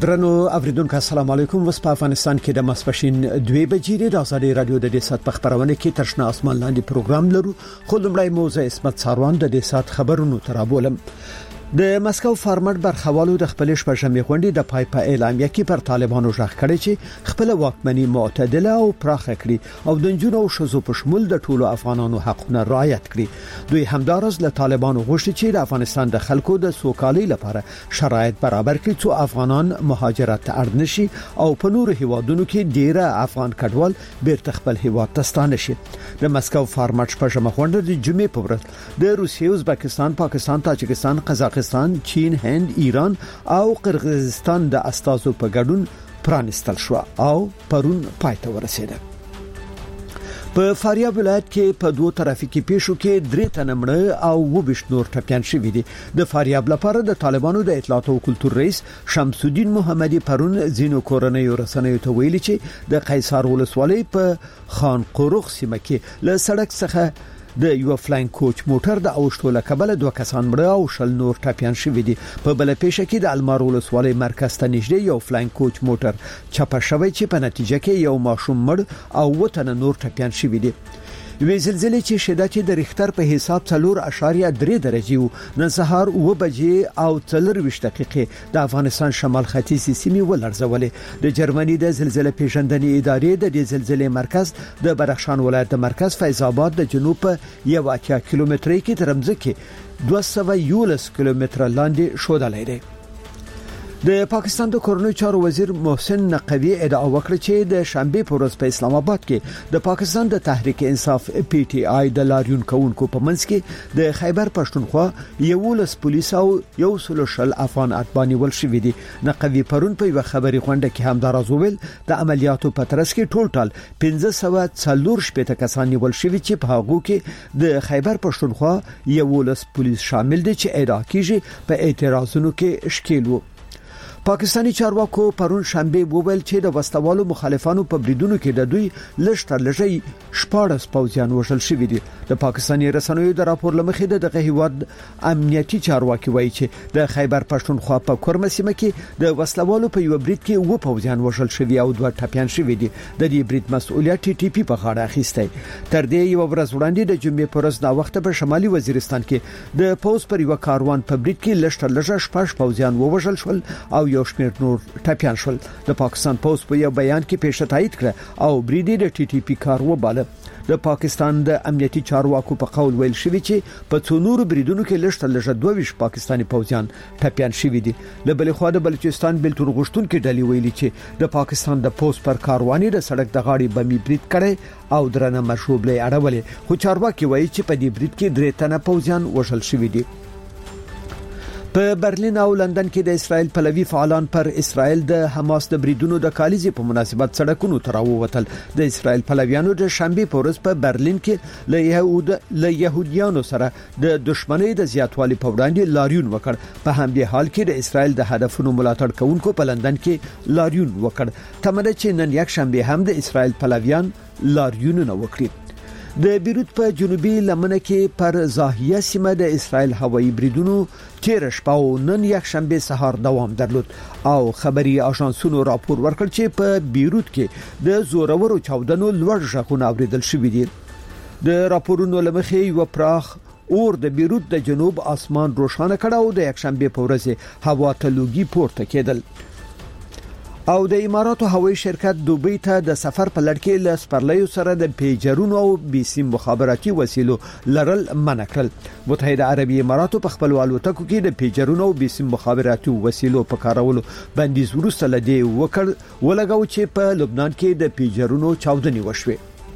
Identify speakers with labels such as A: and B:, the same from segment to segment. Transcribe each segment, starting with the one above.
A: درنو اوریدونکو السلام علیکم. وس په افغانستان کې د ماسپښین 2 بجې د ازادي رادیو د دې سات په خبرونه کې ترشنه اسمان لاندې پروګرام لرو. خو لمړی موزه اسمت ساروان د دې سات خبرونو ترابولم. د مسکو فارمر برخوالو د خپل شپږمې غونډې د پای په اعلامیه کې پر طالبانو ژغ کړی چې خپل واکمني معتدله او پراخه کړي او د جنونو شذو په شمول د ټولو افغانانو حقوقونه رعایت کړي. دوی همدارس له طالبانو غوښتي چې د افغانستان د خلکو د سوکالۍ لپاره شرایط برابر کړي چې افغانان مهاجرت ته اړ نشي او په نورو هیوادونو کې ډیره افغان کډوال بیرته خپل هیواد ته ستانه شي. د مسکو فارمر شپږمه غونډه د جمعې په ورځ د روسیې، ازبکستان، پاکستان، تاجکستان، قزاقستان، چین، هند، ایران او قرغیزستان د استازو په ګډون پرانستل شو او پرون پای ته ورسېده. په فاریاب ولایت کې په دوه ترافیکي پیښو کې 3 تنه مړه او 22 نور ټپيان شوي دي. د فاریاب لپاره د طالبانو د اطلاعات او کلتور رئیس شمس الدین محمدي پرون زینو کورنۍ رسنیو ته ویلي چې د قیصر ولسوالۍ په خان قروخ سیمه کې له سړک څخه د یو فلاین کوچ موټر د اوښتو لکبل 2 کسان مړه او 20 نور ټپيان شوي دي. په بل پیښه کې د المار ولسوالۍ مرکز ته نږدې یو فلاین کوچ موټر چپه شوی چې په نتیجه کې یو ماشوم مړ او 2 نور ټپيان شوي دي. وی زلزلې چې شدت د ریختر په حساب 4.3 درجه وو نن سهار 9 بجې او 24 دقیقې د افغانستان شمال ختیځي سیمې ولړزولې. د جرمني د زلزلې پیژندنې ادارې د دې زلزلې مرکز د بدخشان ولایت د مرکز فیض آباد د جنوب په 1 کیلومتر کې تر مځکه 211 کیلومتر لاندې شودلې ده. د پاکستان د کورنۍ چارو وزیر محسن نقوی ادعا وکړه چې د شنبه په ورځ په اسلام آباد کې د پاکستان د تحریک انصاف پی ټی آی د لاریون کوونکو په منځ کې د خیبر پښتونخوا 11 پولیس او 100 افغان اتباع نیول شوي دي. نقوی پرون په یو خبري غونډه کې هم دراځول د عملیاتو په ترڅ کې ټول 1540 کسان نیول شوي چې په هغه کې د خیبر پښتونخوا 11 پولیس شامل دي چې ادعا کیږي په اعتراضونو کې شکیل وو. پاکستانی چارواکو پرون شنبه وویل چې د وسوالو مخالفانو په بریدونو کې د دوی لشتر لږی 14 پوځیان وژل شوي دي. د پاکستاني رسنیو د راپور لمخې د هیواد امنیتي چارواکي وایي چې د خیبر پښتونخوا په کورمه سیمه کې د وسوالو په یو برید کې 2 پوځیان وژل شوي او 2 ټپيان شوي دي. د دې برید مسؤلیت ټي ټي پی په غاړه اخیستی. تر دې یو ورځ وړاندې د جمعې پر ورځ د وخت په شمالي وزیرستان کې د پوز پر یو کاروان په برید کې لشتر لږه 14 پوځیان وژل شول او یو شمېر نور ټپيان شول. د پاکستان پوز په یو بیان کې پیښه تایید کړه او بریدي د ټي ټي پی کار وباله. د پاکستان د امنیتي چارواکو په قول ویل شوی چې په څونور بریدونو کې لشتر لږه 22 پاکستانی پوځیان ټپيان شوي دي. له بل خوا د بلوچستان بلتون غشتون کې ډلې ویلي چې د پاکستان د پوز پر کارواني د سړک د غاړې بمي برید کړي او درنه مشوبلې اړولې. خو چارواکي وایي چې په دې برید کې 3 تنه پوځیان وژل شوي دي. په برلین او لندن کې د اسرائیل پلوي فعالان پر اسرائیل د حماس د بریدونو د کالیزې په مناسبت سړکونو ته راووتل. د اسرائیل پلویانو د شنبه په ورځ په برلین کې له يهوديانو سره د دښمنۍ د زیاتوالي په وړاندې لاریون وکړ. په همدې حال کې د اسرائیل د هدفونو ملاتړ کوونکو په لندن کې لاریون وکړ. تمنه چې نن یک شنبه هم د اسرائیل پلویان لاریونونه وکړي. د بیروت په جنوبي لمنه کې پر زاهیه سیمه د اسرائیل هوایي بریدونو تیر شپه او نن یک شنبه سهار دوام درلود او خبري اژانسونو راپور ورکړ چې په بیروت کې د زورورو چاودنو لوړ ژغونه اوریدل شوې دي. د راپورونو لمخې یو پراخ اور د بیروت د جنوب اسمان روښانه کړ او د یک شنبه په ورځ هوا ته لوګي پورته کېدل. او د اماراتو هوایي شرکت دوبۍ ته د سفر په لړ کې له سپرلیو سره د پیجرونو او بیسیم مخابراتي وسیلو لرل منع کړل. متحده عربي اماراتو په خپل الوتکو کې د پیجرونو او بیسیم مخابراتي وسیلو په کارولو بندیز وروسته لدی ولګاو چې په لبنان کې د پیجرونو چاودنې وشوه.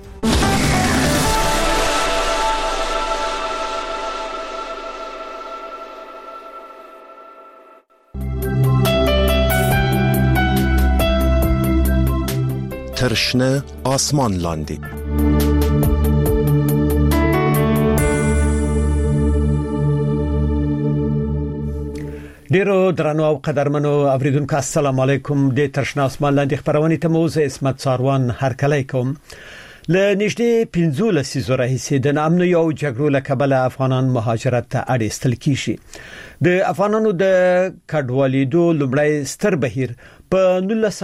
B: ترشنه آسمان لاندې
A: ډیرو درنو او قدرمنو اوریدونکو السلام علیکم. د ترشنه آسمان لاندې خبرونه ته موزه اسمت ساروان هرکلی کوم. له نږدې 15 زره هیڅ د نامنو یو جګړو له کبله افغانان مهاجرت ته اړ ایستل کیږي. د افغانانو د کډوالیدو لومړی ستر بهیر په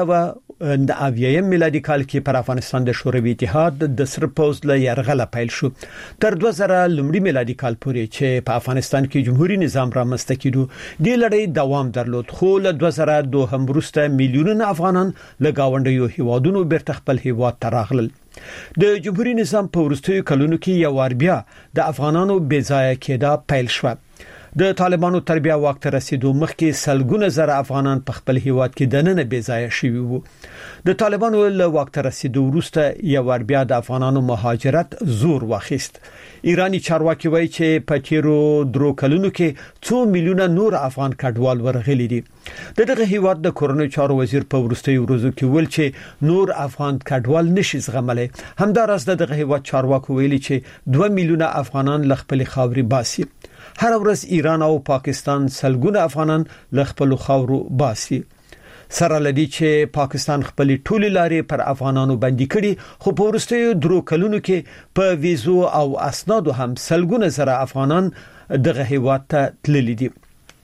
A: 1990 میلادي کال کې پر افغانستان د شوروي اتحاد د سر پوز له یرغله پیل شو تر 2000 لومړی میلادي کال پورې چې په افغانستان کې جمهوریت نظام رامنځته کېدو. د لړۍ دوام درلود خو له 2002 هم وروسته میلیونونه افغانان له گاونډیو هیوادونو بیرته خپل هیواد ته راغلل. د جمهوریت نظام په وروستیو کلونو کې یو وار بیا د افغانانو بېځایه کېدا پیل شو. د طالبانو تربیه واک ته رسیدو مخکې سلګونه زره افغانان په خپل هیواد کې دننه بېځایه شوي وو. د طالبانو له واک ته رسیدو وروسته یو ور بیا د افغانانو مهاجرت زور واخیست. ایرانی چارواکي وایي چې په تیرو درو کلونو کې 2 میلیونه نور افغان کډوال ورغلي دي. دغه هیواد د کورونو چارو وزیر په وروستي ورځو کې ویل چې نور افغان کډوال نشي زغملای. همدارس دغه هیواد چارواکي ویلي چې 2 میلیونه افغانان ل خپل خاوري باسي. هر ورځ ایران او پاکستان سلګونه افغانان ل خپل خاورو باسي. سره لدی چې پاکستان خپل ټولي لارې پر افغانانو باندې کړي خو په ورستیو درو کلونو کې په ویزو او اسنادو هم سلګونه زره افغانان دغه هیواد ته تللي دي.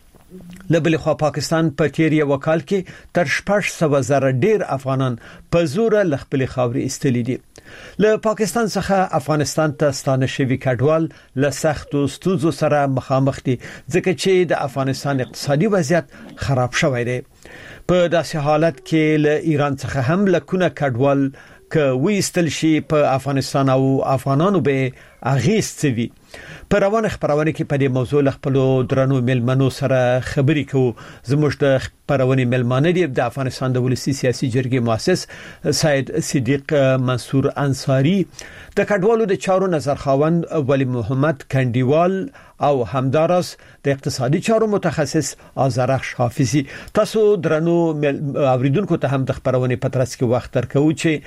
A: لبل خو پاکستان په تیر یو کال کې تر 600 زره ډیر افغانان په زور ل خپل خاوري استلي دي. له پاکستان څخه افغانستان ته ستانه شوی کډوال له سختو ستونزو سره مخامخ دي ځکه چې د افغانستان اقتصادي وضعیت خراب شوی دی. په داسې حالت کې له ایران څخه هم لکونه کډوال که وېستل شي په افغانستان او افغانانو به اغیستوي. په روانه خبرونه کې په دې موضوع له خپل درنو ملمنو سره خبري کوو. زموږ د خبرونه ملمانه دي د افغانستان د ولسی سیاسي جرګې مؤسس سید صدیق منصور انصاری، د کډوالو د چارو نظر خاوند ولی محمد کندیوال او همدارس د اقتصادي چارو متخصص آذرخش حافظي. تاسو درنو اوریدونکو ته هم د خبرونه پترس کې وخت درکو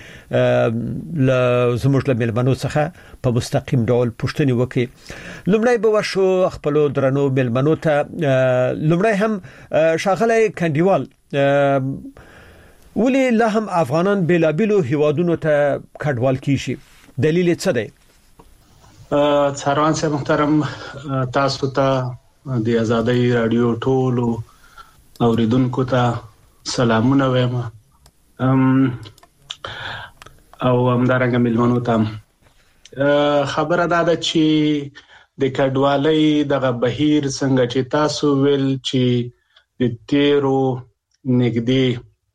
A: چې زموږ له ملمنو څخه په مستقیم ډول پوښتنه وکړي. لومړی به ورشو خپل درنو ملمنو ته. لومړی هم شاغله کندیوال، ولی لا هم افغانان بلابلو هیوادونو ته کډوال کیږي، دلیل څه دی؟
C: څاروان صاحب محترم، تاسو ته د آزادۍ رادیو ټولو اوریدونکو ته سلامونه وایم او همدارنګه ملمنو ته. خبره ده چې د کډوالۍ دغه بهیر څنګه چې تاسو ویل چې د تیرو نږدې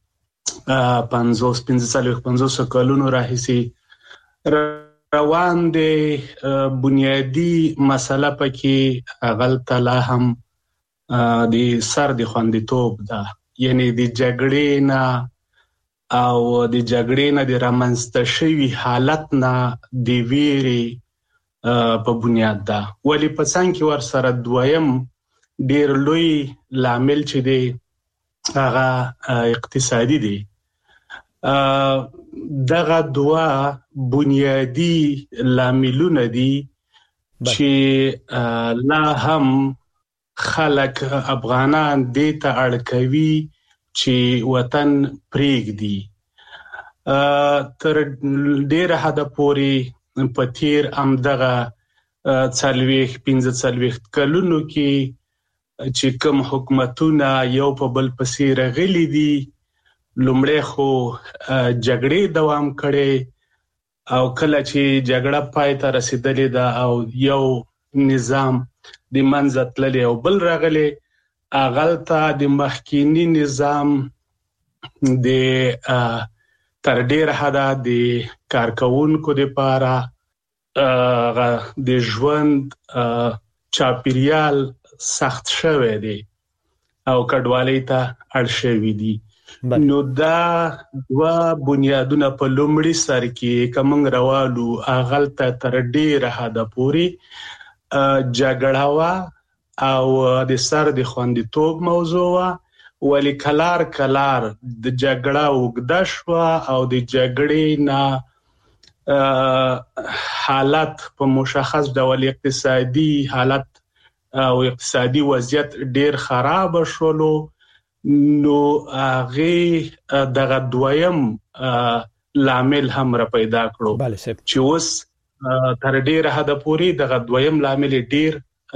C: 50 کلونو راهیسي روان دي. بنیادی مسله پکې غلطه لا هم د سر د خوندیتوب ده، یعنی د جګړې نه او د جګړې نه د رامنځته شوی حالت نه د ویري په بنیاد ده. ولی په څنګه کې ور سره دویم ډیر لوی لامل چې دی هغه اقتصادي دی. دغه دوا بنیادی لاملونه دي چې لا هم خلک افغانان دې ته اړ کوي چې وطن پرېږدي. تر ډیره حد پورې په تیر دغه 45 کلونو کې چې کوم حکومتونه یو په بل پسې راغلي دي، لومړی خو جګړې دوام کړي او کله چې جګړه پای ته رسیدلې ده او یو نظام د منځ تللی او بل راغلی، اغلطه د مخکینی نظام د تر ډیر حدا د کارکونکو لپاره د ژوند چاپیریال سخت شوی دی او کډوالۍ ته اړ شوی دی. نو دا دوا بنیادونه په لومړي سر کې کوم روالو اغلطه تر ډیر حدا پوری جګړه وا او د سر د خوندیتوب موضوع وا، ولی کلار د جګړه وګدا شو او د جګړې نه حالت په مشخص ډول اقتصادي حالت او اقتصادي وضعیت ډیر خراب شولو. نو هغه دغه دویم لامل هم را پیدا کړو چې اوس تر ډیره حد پورې دغه دویم لامل ډیر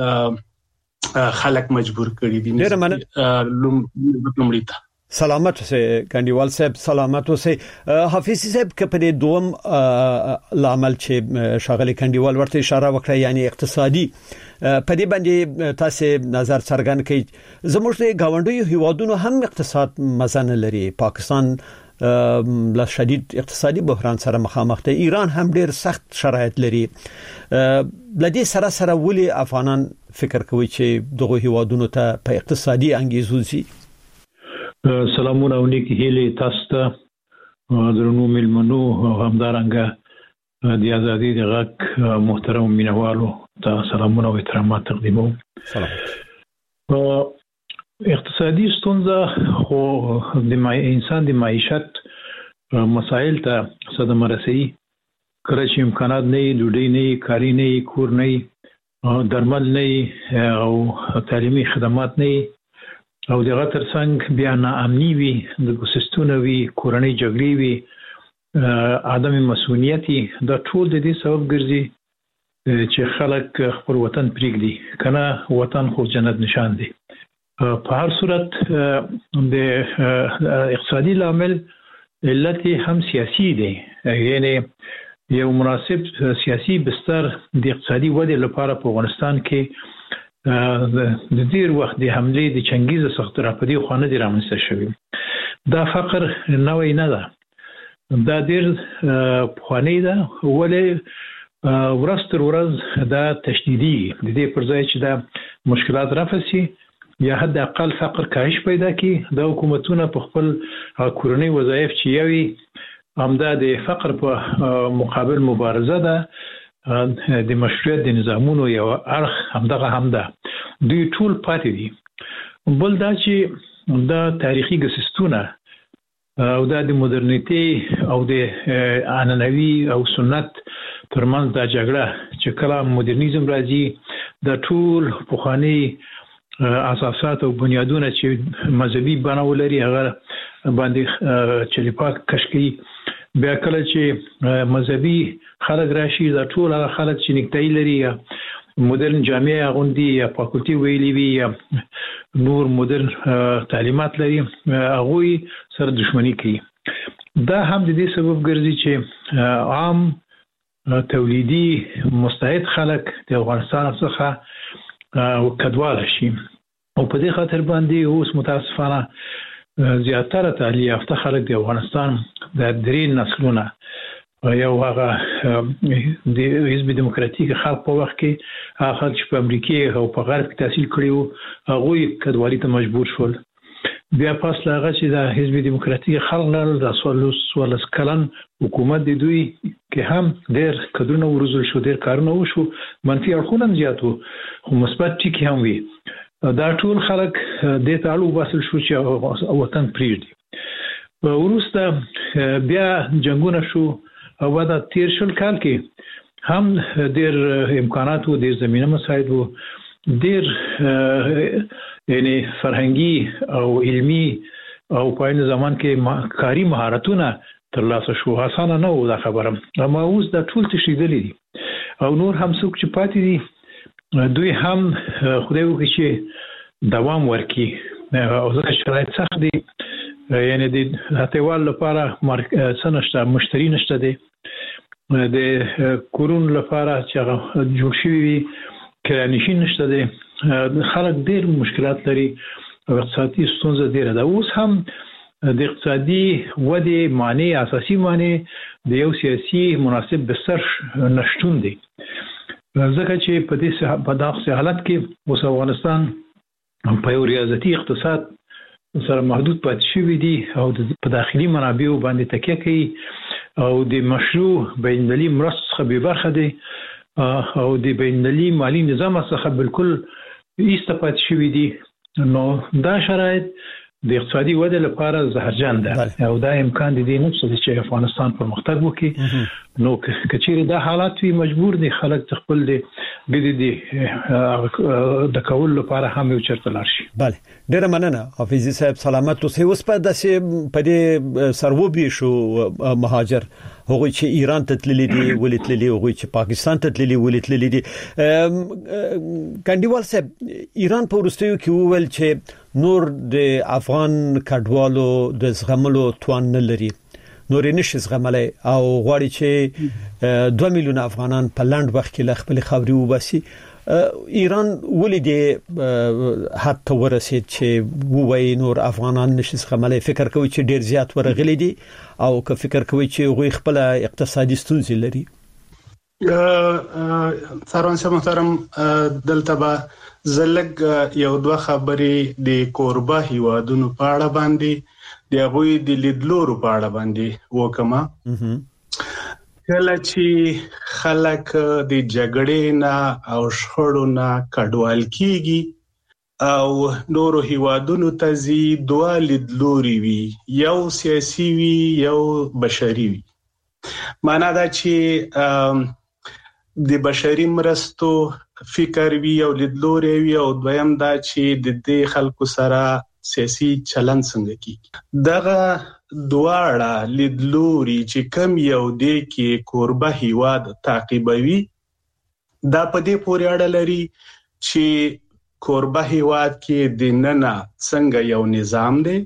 C: خلک مجبور کړي دي لومړی ته
A: سلامت اوسه کنډیوال صاحب سلامت اوسه حافظ صاحب کپدې دوم لامل چې شاغلي کنډیوال ورته اشاره وکړه یعنی اقتصادي په دې باندې تاسو نظر څرګند کړئ زموږ د گاونډیو هیوادونو هم اقتصاد مزنه لري پاکستان له شدید اقتصادي بحران سره مخامخ دی ایران هم ډیر سخت شرایط لري لدې سره ولې افغانان فکر کوي چې دغه هیوادونو ته په اقتصادي انګیزو سي
D: سلامونه او نیک هیله تاسو ته درنو ملمنو همدارنګه د ازادي د غک محترم مینوالو ته سلامونه او احترامات تقدیموم
A: سلام
D: اقتصادي ستونزه خو د انسان د معیشت مسائل ته صدمه رسي کله چې امکانات نه ډوډۍ نه کاری نه کور نه درمل نه او تعلیمي خدمات نه او دغه ترڅنګ بیا ناامني وي د ګوسستونه وي کورنۍ جګړې وي عدم مسؤلیتي دا ټول د دې سبب ګرځي چې خلک خپل وطن پرېږدي کنه وطن خو جنت نشان دی په هر صورت د اقتصادي لامل علت هم سیاسي دی یعنی یو مناسب سیاسي بستر د اقتصادي ودې لپاره په افغانستان کې د ډیر وخت د حمله د چنګیز سخت را پدې خوانه د رامنځته شوی دا فقر نوې نه ده دا ډیر خوانه ده ولې ورستر ورځ دا تشدیدي د دې پر ځای چې دا مشکلات رافسي یا حد اقل فقر کاهش پیدا کی د حکومتونو په خپل کورنۍ وظایف چې یوي همدا د فقر په مقابل مبارزه ده د مشروعیت د نظامونو یو اړخ همدا دوی ټول پاتې دي بل دا چې دا تاریخي ګسستونه او دا د مدرنیتي او د عنعنوي او سنت ترمنځ دا جګړه چې کله مدرنیزم راځي د ټول پخوانی اساسات او بنیادونه چې مذهبي بڼه ولري هغه باندې چلیپاک کشکي بیا کله چې مذهبي خلک راشي دا ټول هغه خلک چې نکتای لري یا مدرن جامعه غوندي یا فاکولټي ویلي وي یا نور مدرن تعلیمات لري هغه سره دښمنی کوي دا هم د دې سبب ګرځي چې عام تولیدي مستعد خلک د افغانستان څخه کډواله شي او په دې خاطر باندې اوس متاسفانه زیاتره تعلیم یافته خلک د افغانستان د درې نسلونه یو هغه د حزب دموکراتیک خلک په وخت کې هغه چې په امریکا او په غرب کې تحصیل کړي وو هغه کډوالي ته مجبور شول بیا پس هغه چې د حزب دموکراتیک خلک نه د سوالس کلن حکومت د دوی کې هم ډېر کډونه ورزول شو ډېر کارونه وشو منفي اړخونه زیاتو خو مثبت ټکي هم وي دا ټول خلک د تعالو واسل شو چې وطن پریږدي وروسته بیا جنگونه شو او دا تیر شل کال کې هم ډېر امکانات وو ډېر زمينه مساعد وو ډېر یعنی فرهنګي او علمي او په این زمان کې کاری مهارتونه ترلاسه شو اسانه نه و دا خبره اما اوس دا ټول تشریدلې دي او نور هم څوک چې پاتې دي دوی هم خدای وکړي چې دوام ورکړي او ځکه شرایط سخت دي یعنی د هټیوال لپاره سنشته مشتری نشته دي د کورون لپاره چې جوړ شوی وي کرانشین نشته دي خلک ډېر مشکلات لري او اقتصادي ستونزې ډېره ده اوس هم د اقتصادي ودې معنی اساسي معنی د یو سیاسي مناسب بستر نشټون دي ځکه چې په داسې حالت کې اوس افغانستان په یو ریاضتي اقتصاد سره محدود پاتې شوی دی او په داخلي منابعو باندې تکیه کوي او د مشروع بین‌المللي مرستو څخه بې برخه دی او د بین‌المللي مالي نظام څخه بالکل ایسته پاتې شوی دی نو دا شرایط د اقتصادي ودې لپاره زهرجن ده او دا امکان دي نفس چې افغانستان پرمختګ وکړي نو کچېره دا حالات وي مجبور دي خلک خپل دي د کول لپاره هم یو چرته لارشي.
A: بله ډیره مننه حافظي صاحب سلامت اوسئ. اوس په داسې په دې سروبي شو مهاجر هغوی چې ایران ته تللي دي ولې تللي هغوی چې پاکستان ته تللي ولې تللي دي. کنډیوال صاحب ایران په وروستیو کې وویل چې نور د افغان کډوالو د زغملو توان نه لري نور نشي زغملای او غواړي چې 2 میلیون افغانان په لاند وخت کې ل خپل خاوري وباسي. ایران ولې د حتی ورسید چې وای نور افغانان نشي زغملای فکر کوي چې ډیر زیات ورغلي دي او که فکر کوي چې غوي خپل اقتصادي ستونزې لري.
C: څارون سم محترم دلته به زلګ یو دوه خبرې د کوربه هیوادونو په اړه باندې د غوي د لیدلورو په اړه باندې وکما. کله چې خلک د جګړې نه او شخړو نه کډوال کیږي او نورو هیوادونو ته زی دوه لیدلوري وي یو سیاسي وي یو بشري وي. معنا دا چې د بشري مرستو فکر وی او لیدلوري وی او دویم دا چې د دې خلکو سره سیاسي چلن څنګه کیږي. دغه دواړه لیدلوري چې کم یو دی کې کوربه هیواد تعقیبوي دا په دې پورې اړه لري چې کوربه هیواد کې د نننه څنګه یو نظام دی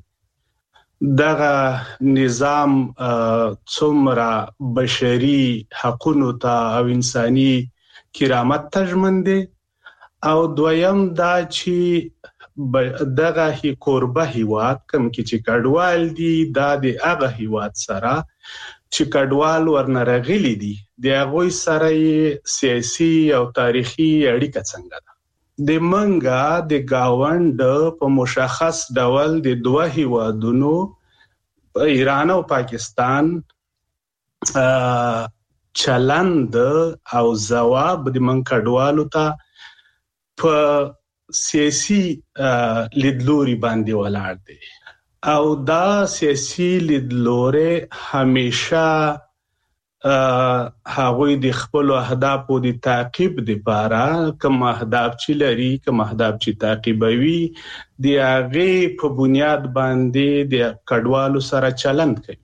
C: دغه نظام څومره بشري حقوقو ته او انساني کرامت ته ژمن دی او دویم دا چې دغه کوربه هیواد کوم کې چې کډوال دي دا د هغه هیواد سره چې کډوال ورنرغلي دي د هغه سره سیاسي او تاریخي اړیکه څنګه ده. د منګه د گاوند په مشخص ډول د دوه هیوادونو ایران او پاکستان چلند او جواب د من کډوالو ته په سیاسي لیدلوري باندې ولاړ دي او دا سیاسي لیدلوري همیشه هغوی د خپل اهدافو د تعقیب لپاره کوم اهداف چې لري کوم اهداف چې تعقیبوي د هغه په بنیاد باندې د کډوالو سره چلند کوي.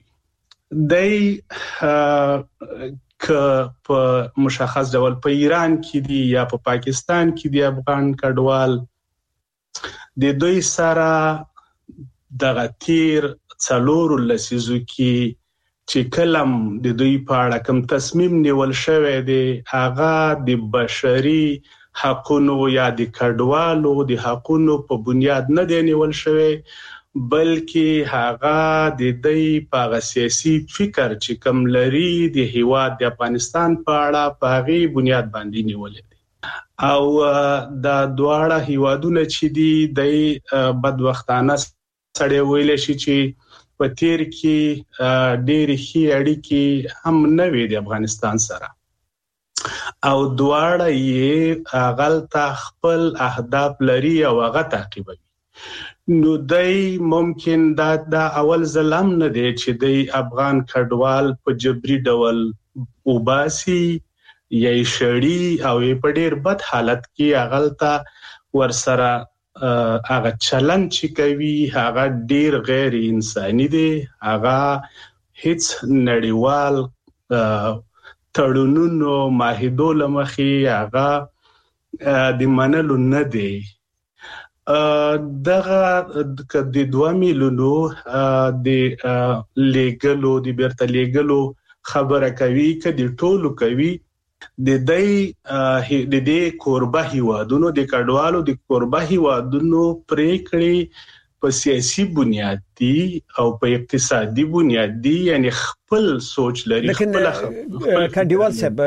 C: که په مشخص ډول په ایران کې دي یا په پاکستان کې دي افغان کډوال د دوی سره د غتیر څلور لسیزو کې چې کلم د دوی په اړه کوم تصمیم نیول شوی دی هغه د بشري حقوقو یا د کډوالو د حقوقو په بنیاد نه دی نیول شوی بلکې هغه د دې په سیاسي فکر چې کوم لري د هیواد د افغانستان په اړه په غي بنیاد باندې نیول دي او د دواړه هیوادونو چې دي د بدوختانه سړی ویل شي چې په تیر کې ډېر ښې اړیکې هم نه وي د افغانستان سره او دواړه یې غلطه خپل اهداف لري او هغه تعقیبوي. نو دای ممکن دا اول ظلم نه دی چې د افغان کډوال په جبري ډول وباسي یا شړی او په ډیر بد حالت کې اغلطه ورسره هغه چلن چې کوي هغه ډیر غیر انساني دی هغه هیڅ نړیوال تړونونو معاهدو لمخې هغه د منلو نه دی. دغه د 2 میلیونو د لیګلو د بیرته لیګلو خبره کوي کدي ټولو کوي د دې کوربه هیوادونو د کډوالو د کوربه هیوادونو پریکړې په سیاسي بنیاد دي او په اقتصادي بنیاد دي یعنی خپل سوچ لري خپل
A: کډوال صاحب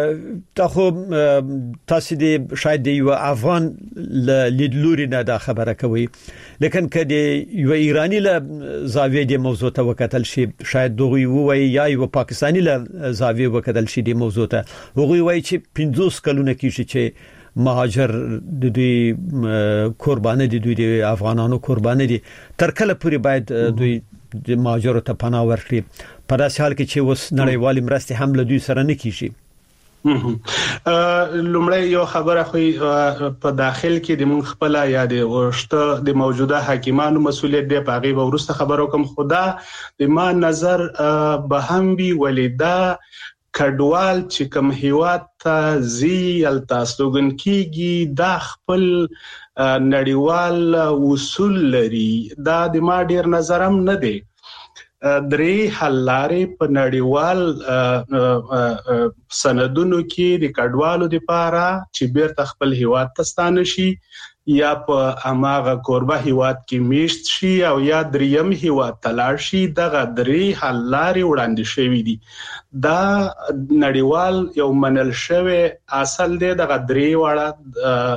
A: تاسو دې شاید یو افغان لیدلوري نه دا خبره کوي لیکن کدی یو ایرانی له زاویې د موضوع ته وکتل شي شاید دوی وایي یا یو پاکستانی له زاویې وکتل شي د موضوع ته وایي چې 50 کلونه کې چې مهاجر د دوی قرباني دي دوی د افغانانو قرباني دي تر کله پورې باید دوی د مهاجرو ته پناه ورکړي په داسې حال کې چې وس نړیوالې مرستې هم له دوی سره نه کیږي
C: لومړی یو خبره خو په داخل کې د مونږ خپل یا د ورشته د موجوده حاکمانو مسولیت دی په غیبه ورسته خبرو کوم خدا د ما نظر به هم وی ولیدا کډوال چې کوم هیواد ته زی التاسوګن کیږي دا خپل نړیوال اصول لري دا د ما ډیر نظرم نه دی درې حل لارې په نړیوال سندونو کې د کډوالو لپاره چې بیرته خپل هیواد ته ستانه شي یا په اماغه قربه هیواد کې میشت شي او یا دریم هیواد ته لاړ شي دغه درې حل لارې وړاندې شوې دي دا نړیوال یو منل شوی اصل دی دغه درې وړه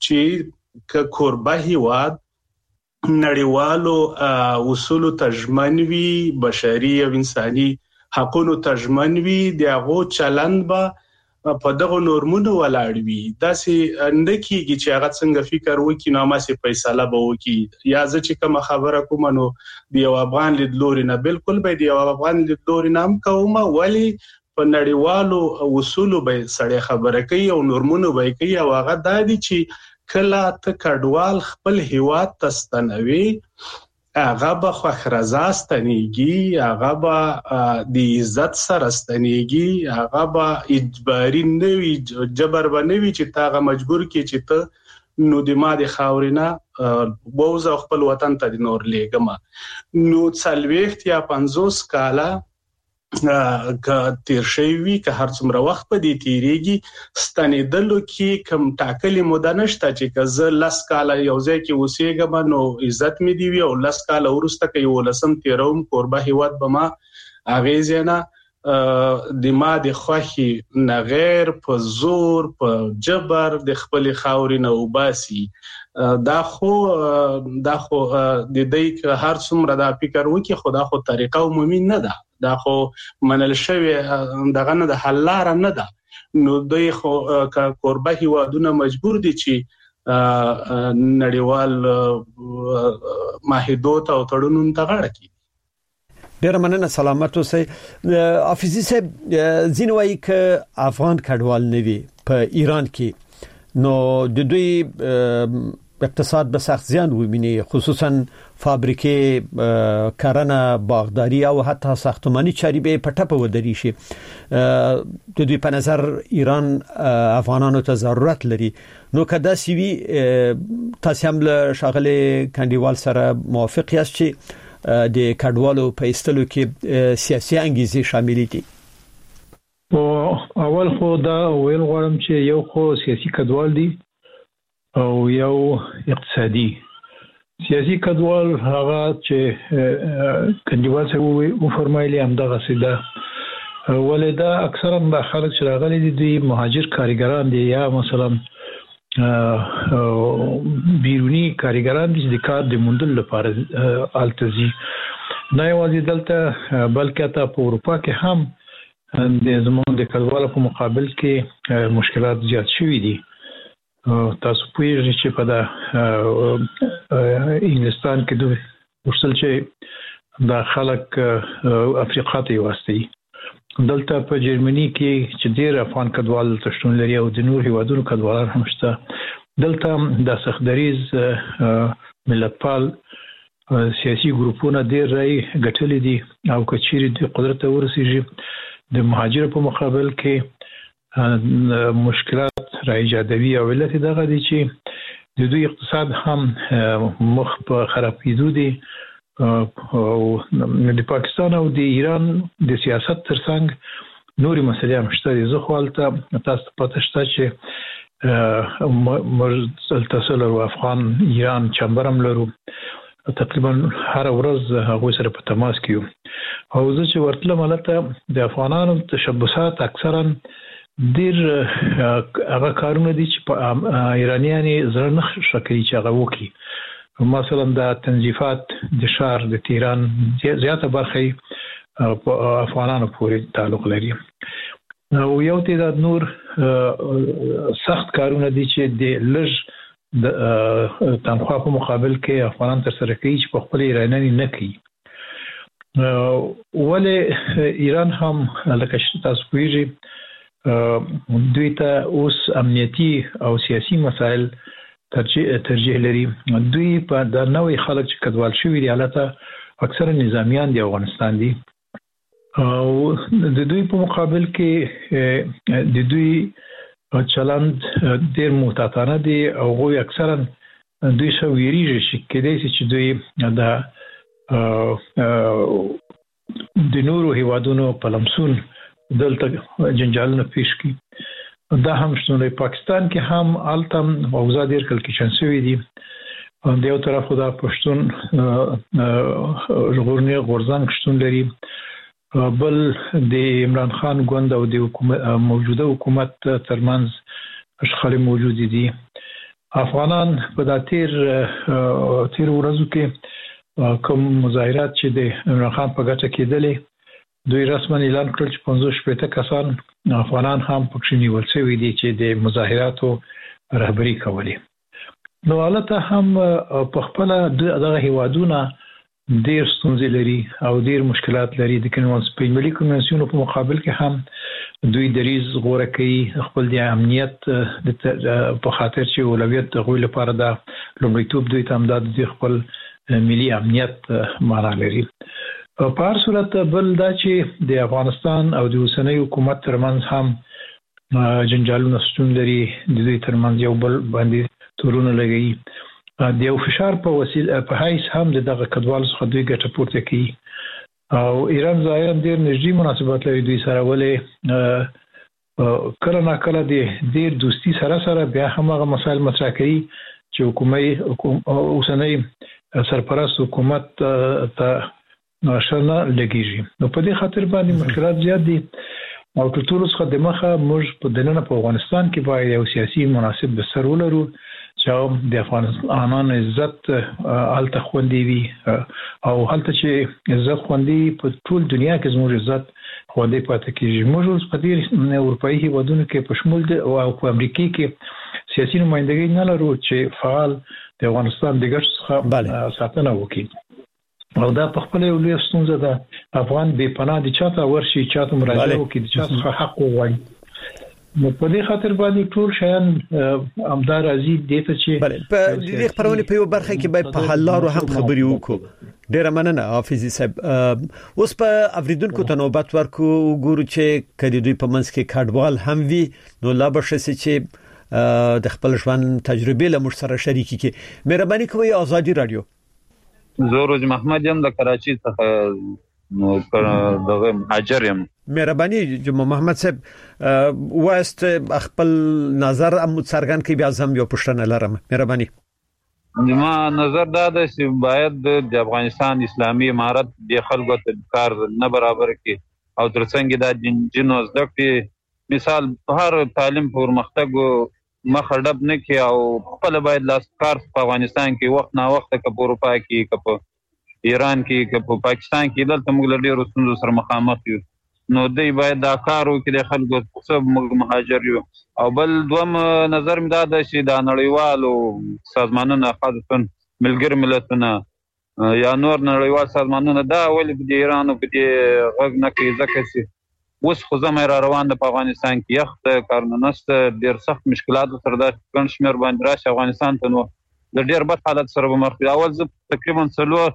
C: چې قربه هیواد نړیوالو اصول تجمنوي بشري او انساني حقوقو تجمنوي دغه چلند به په دغه نورمونو ولاړ وي داسې اندکیږي چې هغه څنګه فکر وکړي نو ما سي فیصله به وکړي یا ځکه کوم خبره کوم نو د یو افغان لیدلوري نه بالکل به د یو افغان لیدلوري نه کومه ولی په نړیوالو اصول به سړی خبره کوي او نورمونو به کوي او هغه د دې چې کله ته کډوال خپل هیواد ته ستنوي هغه به خوخرزا ستنيږي هغه به د عزت سره ستنيږي هغه به اجباري نه وي جبر به نه وي چې تاغه مجبور کی چې ته نو د ما د خاورینا بوز خپل وطن ته د نور لېګما نو څلويخت یا 50 کاله که تیر شوی که هر څومره وخت په دې تیریږي ستنیدلو کې کم ټاکلې موده نشته چې که زه لس کاله یو ځای کې اوسېږم نو عزت مې دی وی او لس کاله ورسته کې یو لسم تیروم قربه هیواد به ما اغیزنه د ما د خوخي نه غیر په زور په جبر د خپل خاورینه وباسي دا خو د دې که هر څومره دا فکر وکي خدا خو طریقه عمومي نه ده دا خو منل شوی دغه نه د حل لار نه ده نو دوی خو قربه هیوادونه مجبور دي چې نړیوال معاهدات او تړونونو ته غاړه کړي
A: ډیر مننه سلامت اوسئ حافظي صاحب زینوي ک افغان کډوال نوي په ایران کې نو د دوی اقتصاد به سخت زیان وویني خصوصا فابریکې کرنه باغداري او حتی ساختماني چاري به پټه ودرې شي د دوی په نظر ایران افغانانو ته ضرورت لري نو کدا سی وی تاسو هم له شاغله کندیوال سره موافق یاست چې د کډوالو په استلو کې سیاسي انګیزې شامل دي
D: او اول خو دا ویل غواړم چې یو خو سیاسي کډوال دي او یو اقتصادي سیاسي کډوال هغه چې کندیوال څنګه و فرمایلی هم دغه سیده ولدا اکثرا به خلک چې راغلي دي مهاجر کارګران دي یا مثلا بیرونی کارګران دي چې د کار د موندل لپاره التزي نه یوازې دلته بلکې ته په اروپا کې هم د زموږ د کډوالو په مقابل کې مشکلات زیات شوي دي تاسو پوهیږئ چې په انګلستان کې دوی وصل چې د خلک افریقا ته واسطي دلته په جرمني کې چې ډیر افغان کډوال تشتون لري او د نور هیوادونو کډوالان هم شته دلته د سخدریز ملتپال سیاسي ګروپونه ډیر راي غټلې دي او کچېری د قدرت ورسیږي د مهاجر په مقابل کې مشکلات را ایجادوي او علت دغه دي چې د دوی اقتصاد هم مخ په خرابېدو دي او د پاکستان او د ایران د سیاست ترڅنګ نوري مسلې هم شته زه خو البته تاسو پته شته چې مرسل او افغان ایران چمبرم لرو تقریبا هر ورځ هغه سره په تماس کې او زه چې ورتلم ملته د افغانانو تشبثات اکثرا ډیر هغه کارونه دي چې په ایرانیاني زړه نه شکري چې هغه وکړي مثلا د تنظیفات د شهر د تهران زیاته برخه په افغانانو پورې تعلق لري او یو تعداد نور سخت کارونه دي چې د لږ د تنخوا په مقابل کې افغانان تر سره کوي چې په خپل ایراني نه کوي. ولې ایران هم لکه تاسو پوهیږئ دوی ته اوس امنیتي او سیاسي مسایل ترجیح لري. دوی په د نوې خلک چې کډوال شوي دي حالته اکثره نظامیان دی افغانستان دي او د دوی په مقابل کې د دوی چلند ډېر محتاطانه دي او غوی اکثرا دوی شو ویریږي چې کېدای چې دوی د نورو هیوادونو په لمسون دلته جنجالونه پیښ کړي. دا هم شتون لري. پاکستان کې هم التم اوضاع ډېر کلکشن شوی دي. د یو طرف خدا پښتون ژغورنې غورځنګ شتون لري، بل د عمران خان ګوند او د موجوده حکومت ترمنځ شخړې موجود دي. افغانان په دا تیر ورځو کې کوم مظاهرات چې د عمران خان په ګټه کېدلې دوی رسما اعلان کړل چې 50 کسان افغانان هم پکې نیول شوي دي چې د مظاهراتو رهبري کوي. نو حالته هم په خپل دغه هیوادونه ډېر ستونزې لري او ډېر مشکلات لري. د ملي کنوانسیون په مقابل کې هم دوی دریز غوره کوي خپل د امنیت په خاطر چې اولویت د غوی لپاره د لومړیتوب دوی ته امداد دي خپل ملي امنیت معنا لري. په هر صورت بل دا چې د افغانستان او د اوسنۍ حکومت ترمنځ هم جنجالونه شتون لري. د دوی ترمنځ یو بل باندې تورونه لګي. د یو فشار په وسیله په حیث هم دغه کډوال څخه دوی ګټه پورته کوي او ایران ظاهرا ډېر نږدې مناسبات لري دوی سره. ولې کله نا کله د ډېر دوستي سره بیا هم هغه مسایل مطرح کوي چې اوسنۍ سرپرست حکومت ته شنه لګیږي. نو په دې خاطر باندې مشکلات زیات دي او تر ټولو څخه د مخه موږ په دننه په افغانستان کې باید یو سیاسي مناسب بستر ولرو چې د افغانانو عزت هلته خوندي وي او هلته چې عزت خوندي په ټول دنیا کې زموږ عزت خوندي پاتې کیږي. موږ اوس په دې اروپایي هیوادونو کې په شمول او په امریکا کې سیاسي نمائندګي نه لرو چې فعال د افغانستان د ګټو څخه ساتنه وکړي او دا په خپل یو لوی ستونزه ده. افغان بې پناه دي چاته ورشي چاته مراجعه وکړي د چا څخه حق وغواړي. نو په دې خاطر باندې ټول شیان امدار ازي دته چې
A: په دې خبرونه په یو برخه کې به په حل لارو هم خبري وکړو. ډیره مننه حافظ صاحب. اوس په افریدونکو ته نوبت ورکو وګورو چې کدی دوی په منځ کې کډوال هم وي نو لا بشسي چې د خپل ژوند تجربه له مر سره شریک کی. مهرباني کوئ ازادي رادیو.
E: زوروز محمد یم د کراچي څخه نو دغه مهاجر یم.
A: مهرباني جمعه محمد صاحب واست خپل نظر ام څرګند کی بیا زم یو پښتنه لرم. مهرباني.
E: ما نظر دا ده چې باید د افغانستان اسلامي امارت د خلکو ته کار نه برابر کی او ترڅنګ دا جنو زدکې مثال هر تعلیم پرمختګ مخړب نه کی او خپل باید لاس کار په افغانستان کې وخت نه وخت کې په اروپا کې کپ ایران کې په پاکستان کې دلته موږ ډېر ستونزو سره مخامخ یو. نو دوی باید دا کار وکړي د خلکو څخه مهاجر یو. او بل دوم نظر مې دا ده چې د نړیوالو سازمانونو خاصتاً ملګر ملتونه یا نور نړیوال سازمانونه دا ولې د ایران په دې غږ نه کوي ځکه چې اوس خو زموږ را روان د افغانستان کې یخت کارننست ډېر سخت مشکلات سره د کڼ شمیر باندې راشي افغانستان ته. نو د ډېر بد حالت سره به مخ دي. اول زه تقریبا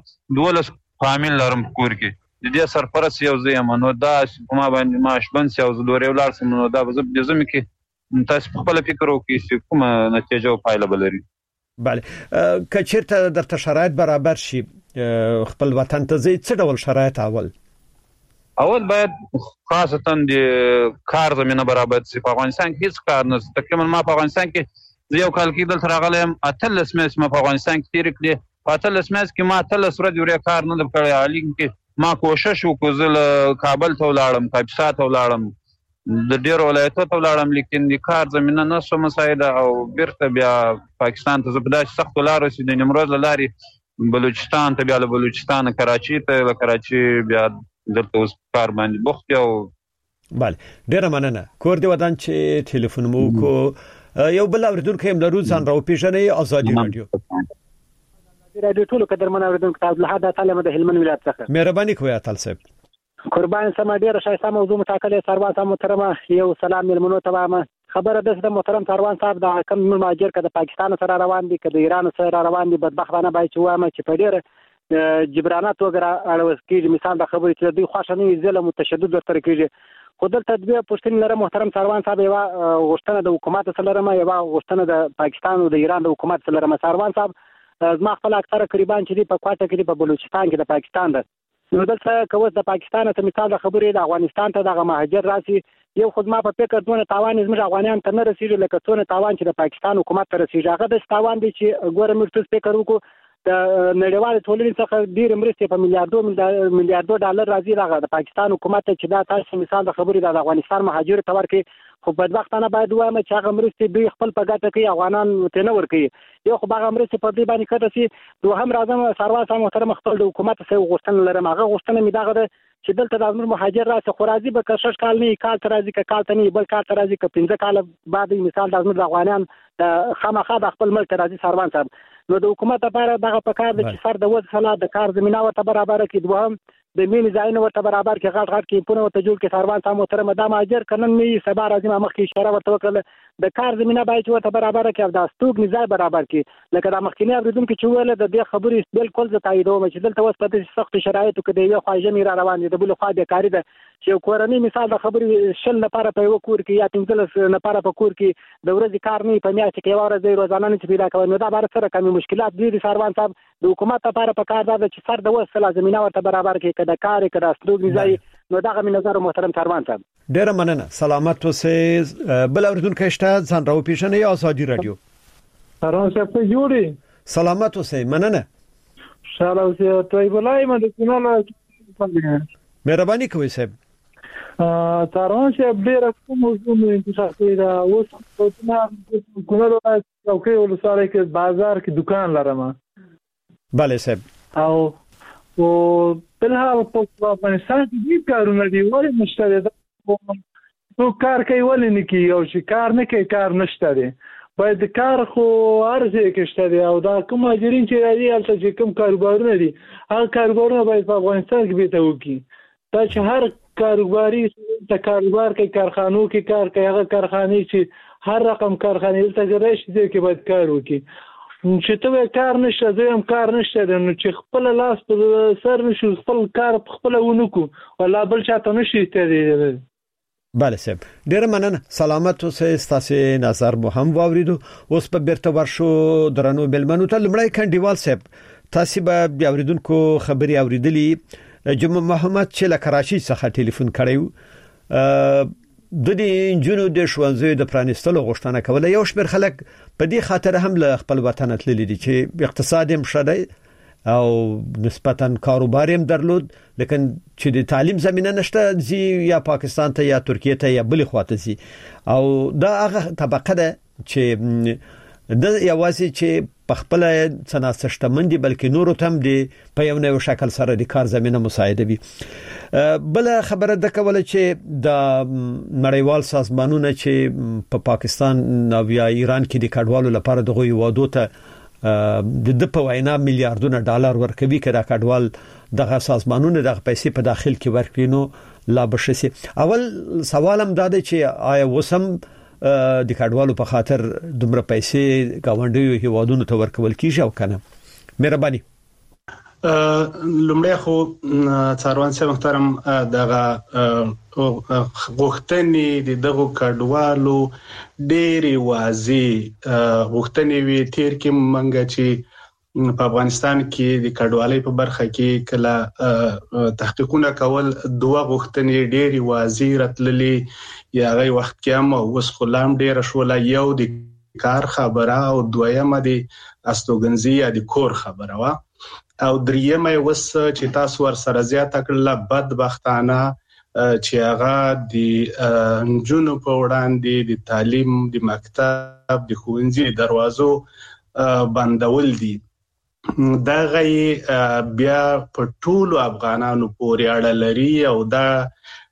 E: 12 فامیل لرم کور کې د دې سرپرست یو ځای یم. نو دا ما باندې معاش بند سي او زه دورې ولاړ سم. نو دا به زه زمي کې تاسو خپل فکر وکړئ چې کومه نتیجه او پایله بلري.
A: بله کچیرته درته شرایط برابر شي خپل وطن ته ځي څه ډول شرایط اول باید خاصتا د کار زمينه برابر شي. په افغانستان کې هیڅ کار نشته. تقریبا ما په افغانستان کې زه یو کال کې دلته راغلم 18 میاشتې ما په افغانستان کې تیر کړې. په 18 میاشتې کې ما 18 ورځې ورې کار نه کړی. حالي کې ما کوشش وکړ زه کابل ته ولاړم، کاپیسا ته ولاړم، د ډېرو ولایتونو ته ولاړم، لیکن د کار زمینه نه سو مساعده او بیرته بیا پاکستان ته زه په داسې سختو لارو چې د نیمروز له لارې بلوچستان ته، بیا له بلوچستان کراچي ته، له کراچي بیا دلته اوس کار باندې بوخت او bale ډیره مننه کور دی ودان چې ټلیفون مو کو یو بل اوریدونکو هم لرو ځان راو پیژنې ازادي
F: رادیو ټول قدر من اوریدونکو تاسو له حدا تعالی د هلمند ولایت څخه
A: مهرباني کوي اتل صاحب
F: قربان سم ډیره شایسته موضوع متاکله سروان صاحب محترمه یو سلام ملمنو تمامه خبره د محترم سروان صاحب د کم مهاجر کده پاکستان سره روان دي کده ایران سره روان دي بدبختانه بای چې وامه چې په ډیره جبرانات وګړه اړوس کیږي مثال د خبرې چې دوی خوشنۍ ظلم متشدد ورته کیږي خودل تدبیر پښتون لره محترم سروان صاحب یو غوښتنه د حکومت سره ما یو غوښتنه د پاکستان او د ایران د حکومت سره ما سروان صاحب زما خپل اکثره قریبان چې په کوټه کې په بلوچستان کې د پاکستان ده نو دلته کوم د پاکستان ته مثال د خبرې د افغانستان ته د مهاجر راسي یو خدمت په فکر دونه تاوان زموږ افغانان ته نه رسیږي لکه څونه تاوان چې د پاکستان حکومت ته رسیږي هغه د تاوان دي چې ګوره موږ فکر وکړو د نړیوال ټولنې څخه ډیر مرستې په میلیارډو ډالر راځي د پاکستان حکومت چې دا تاسو مثال د خبرې د افغانستان مهاجر ته ورکړي خو بدبختانه باید وایم چې هغه مرستې دوی خپل په ګټه کې افغانان ته نه ورکړي یو خو هغه مرستې په دې باندې کړه چې دوه هم راځم سروان صاحب محترم خپل د حکومت سره غوښتنه لرم هغه غوښتنه می دغه چې دلته د امر مهاجر راسه خو راځي به کښ کال نه کال تر راځي ک کال ته نه بل کال تر راځي ک 15 کال بعد مثال د امر افغانان د خامخا د خپل ملک راځي سروان صاحب نو د حکومت لپاره دغه پکار د چې سر د وځ د کار زمينه ورته برابر کړي دوهم د مين ځاینه ورته برابر کې غاټ کې پونه ورته جوړ کې سروان صاحب محترم د مهاجر کنن می سبا راځي مخ کې اشاره ورته وکړه د کار زمينه باید ورته برابر کې او د استوګ نزای برابر کې لکه د مخکینی اوریدونکو چې ویل د دې خبرې بالکل ز تاییدوم چې دلته وس په دې سخت شرایطو کې دی یو خواجه می را روان دي د بل خوا د کاری د چې کورنۍ مثال د خبرې شل لپاره په یو کور کې یا 15 لپاره په کور کې د ورځې کار نه په میاشت کې یو ورځ روزانه نه پیدا کوي نو دا بار سره کوم مشکلات دي سروان صاحب د حکومت لپاره په کار ده چې سر د وسله زمينه ورته برابر کې کده کار کده استوګ نزای نو دا غو نظر محترم سروان صاحب
A: ډیر مننه سلامت اوسئ بل اوریدونکو شته ځان راو پیژنې ازادي رادیو
G: سروان صاحب ته جوړي
A: سلامت اوسئ مننه
G: شاله اوسئ طيب الله مده کنه
A: مهرباني کوئ صاحب
G: سروان صاحب ډیر کوم موضوع انتخاب کړی دا اوس په کومه څوکۍ ولسوالۍ کې بازار کې دکان لرم
A: bale صاحب
G: او په هغه په افغانستان کې دې کارونه دي ولې مشتری ده نو کار کوي ولې نه کوي او چې کار نه کوي کار نشته دي باید کار خو ارزه کې شته دي او دا کوم مهاجرین چې راځي هلته چې کوم کاروبارونه دي هغه کاروبارونه باید په افغانستان کې به ته وکړي دا چې هر کاروباري د کاروبار کې کارخانو کې کار کوي هغه کارخانه چې هر رقم کارخانه دلته راشي چې باید کار وکړي چې ته کار نشته زه هم کار نشته نو چې خپل لاس په سر نشو خپل کار خپل ونکو ولا بل چاته نشي ته
A: bale صاحب ډیر مننه سلامت اوسئ تاسو نظر مو هم واوریدو اوس په بیرته ورشو درنو بلمنو ته لمړی کنډیوال صاحب تاسو به بیا اوریدونکو خبري اوریدلې جمعه محمد چې له کراچي څخه ټلیفون کړیو د دې جنو د شوانزوی د پرانستلو غوښتنه کوله یو شمېر خلک په دې خاطر هم له خپل وطن تللی دي چې اقتصاد هم شړای او نسبتاً کاروبار هم درلود لیکن چې د تعلیم زمينه نشته زی یا پاکستان ته یا ترکیه ته یا بل خواته زی او دا هغه طبقه ده چې د یوازې چې په خپل سناستشتمن دي بلکې نورو تم دي په یو نوې شکل سره د کار زمينه مساعده وي بل خبره ده کوله چې د نړیوال سازمانونو چې په پاکستان او یا ایران کې د کډوالو لپاره دغه وادو ته د په وینا میلیارډونه ډالر ورکوي کړه کډوال دغه سازمانونو دغه پیسې په داخل کې ورکړي نو لا بشسي اول سوالم دا دی چې آیا وسم د کډوالو په خاطر دومره پیسې گاونډیو هیوادونو ته ورکول کیږي او کنه مهرباني
C: لمړی خو څاروان صاحب محترم دغه غوښتنې دغه کډوالو ډېری واضح غوښتنې وی تیر کې منګه چې په افغانستان کې د کډوالۍ په برخه کې کله تحقیقونه کول دوه غوښتنې ډېری واضح راتللې یا غي وخت کې هم اوس خلام ډېر شول یو د کار خبره او دویمه د استوګنځي یا د کور خبره وا او دریمه وس چې تاسو ور سره زیاته کړل بدبختانه چې هغه د جنو په وړاندې د تعلیم د مکتب د ښوونځي دروازو بندول دي دا غي بیا په ټولو افغانانو پورې اړه لري او دا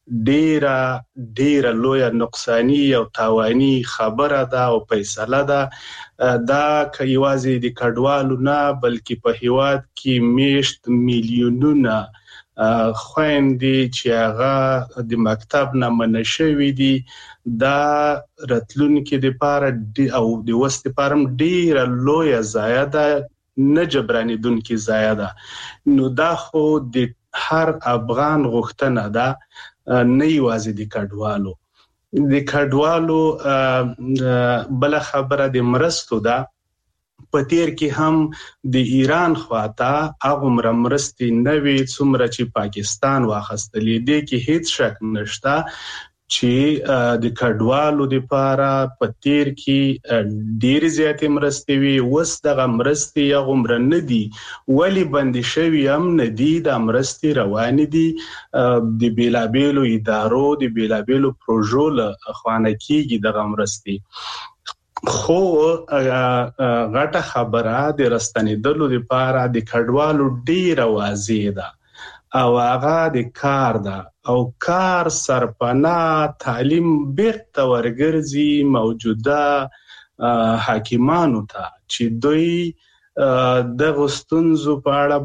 C: ډیره لوی نقصانی او تاوانی خبره ده او فیصله ده دا کایوازي د کډوالو نه بلکې په هیواد کې میشت میلیونونه خويندې چې هغه د مکتب نه منشوي دي دا راتلونکو د پاره او د وست پارم ډیره لوی زیاده نه جبرانی دن کی زیاده نو دا خو د هر افغان غوښتنه ده نه یوازې د کډوالو بل خبره د مرستو ده په تیر کې هم د ایران خواته هغه مرستي نوي څومره چې پاکستان واخستلې دي کې هیڅ شک نشته چې د کډوالو لپاره په تیر کې ډېر زیاتې مرستې وي وس دغه مرستې هغه مر نه دي ولی بندي شوی هم نه دي د مرستې روان دي د بیلابېلو ادارو د بیلابېلو پروژو له خوانه کېږي دغه مرستې خو غټه خبره د رستنیدلو لپاره د کډوالو ډېر واضح ده او هغه د کار ده او کار سرپناه تعلیم بیرته ورګرځي موجوده حاکمانو ته چې دوی د غستونزو په اړه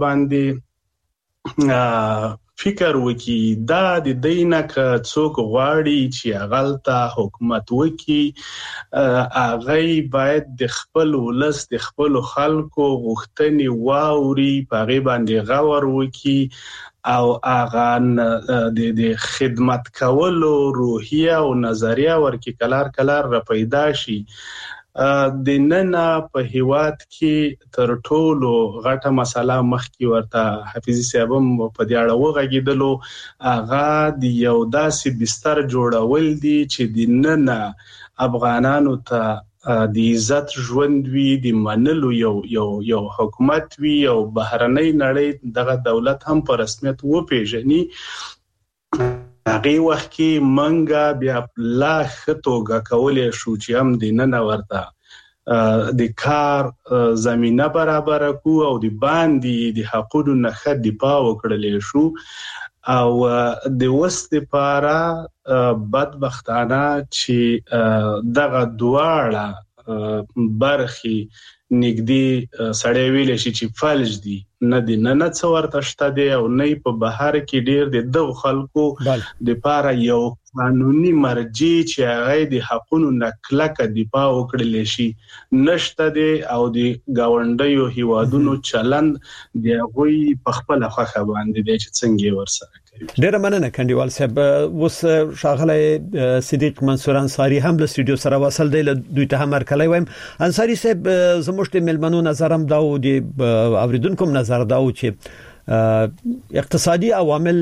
C: باندې فکر وکي دا د دینک څوک غواړي چې غلطه حکومت وکي هغه باید د خپل ولس د خپل خلکو غوښتنې واوري په غي باندې غور وکي او هغه د خدمت کولو روحیه او نظریه ورکی کلار را پیدا شي د نن په هیواد کې تر ټولو غټه مسله مخکې ورته حفیظي صاحب په دې اړه وغږیدلو هغه د یو داسې بستر جوړول دي چې د نن افغانانو ته د عزت ژوند وی د منلو یو حکومت وی او بهرنۍ نړۍ دغه دولت هم په رسمیت و پیژني هغه وخت کې منګه بیا لا خطوګه کولې شو چې هم د نن ورته د کار زمينه برابر کو او د باندې د حقوقو نه خد دفاع وکړل شو او د وست لپاره بدبختانه چې دغه دواړه برخي نګدي سړی ویل شي چې فلج دي نه دي نه څو ورته شته دي او نه په بهر کې ډیر د دغه خلکو د لپاره یو قانوني مرجع چې هغه د حقوقو نکلکه دفاع وکړل شي نشته دي او د گاونډیو هیوادونو چلند دی غوي په خپل خوخه باندې د څنګه ورسره کوي
A: ډیر مننه کندیوال صاحب اوس شاغله صدیق منصور انصاری هم له استودیو سره وصل دی له دوی ته هم کله وایم انصاری صاحب زموږ د ملمنو نظرم دا او د اوریدونکو نظر دا او چې اقتصادي عوامل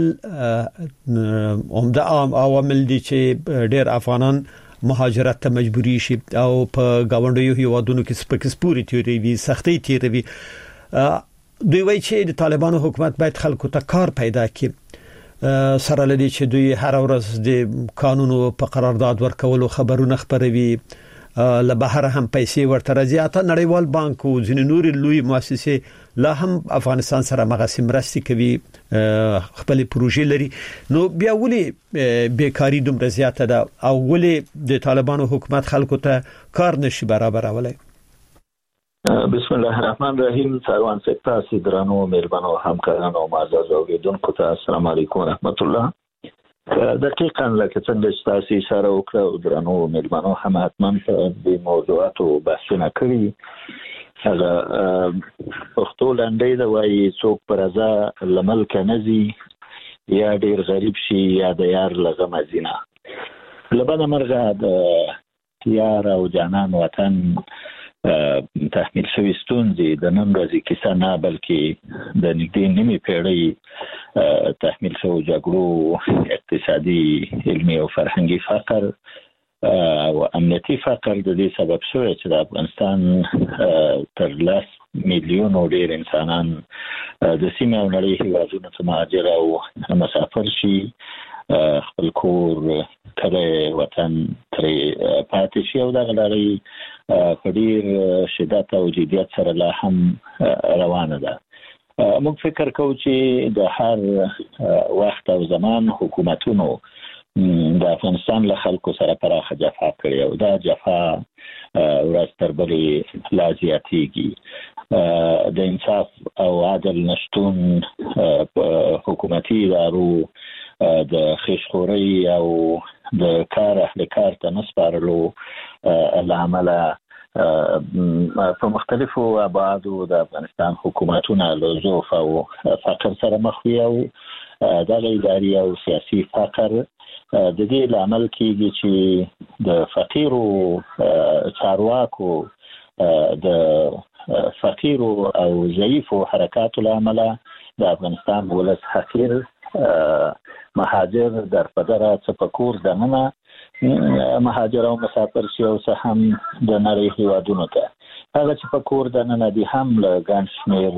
A: عمده عوامل دي چې ډېر افغانان مهاجرت ته مجبوري شي او په گاونډیو هیوادونو کې سپکسپوري تیوري وي سختي تیروي دوی وایي چې د طالبانو حکومت باید خلکو ته کار پیدا کړي سره لدی چې دوی هر ورځ د قانونو په قرارداد ورکولو خبرونه خبروي له بهر هم پیسې ورته راځي اته نړیوال بانک او ځینې نورې لوی مؤسسې لا هم افغانستان سره مغاسي مرستي کوي خپل پروژې لري نو بیا ولي بیکاری دومره زیاته ده او ولي د طالبانو حکومت خلکو ته کار نشي برابرولای
H: بسم الله الرحمن الرحیم سروان سپاسی درانو مهربانو همکارانو معزز اوریدونکو ته السلام علیکم ورحمت الله دقیقاً لکه څنګه چې تاسو اشاره وکړه درانو مهربانو هم حتما په دې موضوعاتو بحثونه کړي هغه پښتو لاندې دا وایي څوک پر ازا لملک نزي یا ډیر غریب شي یا د یار لغه مزینه لبنه مرغه د یار او جانان وطن تحمیل شوی ستونزې د نن ورځې کیسه نه بلکې د نږدې نیمې پیړۍ تحمیل شوی جګړو اقتصادي علمي او فرهنګي فقر او امنیتي فقر د دې سبب شوی چې د افغانستان تر 10 میلیون ډیر انسانان د سیمه او نړۍ هیوادونو ته مهاجر او مسافر شي خپل کور کله وطن ترې پاتې شي او د غلړی په ډیر شدت او جدیت سره لا هم روانه ده موږ فکر کوو چې د هر وخت او زمان حکومتونو د افغانستان له خلکو سره پراخه جفا کړې او دا جفا ورځ تر بلې لا زیاتېږي. د انصاف او عدل نشتون حکومتي ادارو د خشخوري او د کار اهل کار ته نسپارلو لامل په مختلفو ابعادو د افغانستان حکومتونه له ضعف او فقر سره مخ وي او د اداري او سیاسي فقر د دې لامل کېږي چې د فقیرو چارواکو د فقیرو او ضعیفو حرکاتو لامل د افغانستان ولس حقیر مهاجر در پدره څپکور دننه مهاجر او مسافر شي او څه هم د نړۍ هیوادونو ته هغه چې په کور دننه دي هم له ګڼ شمېر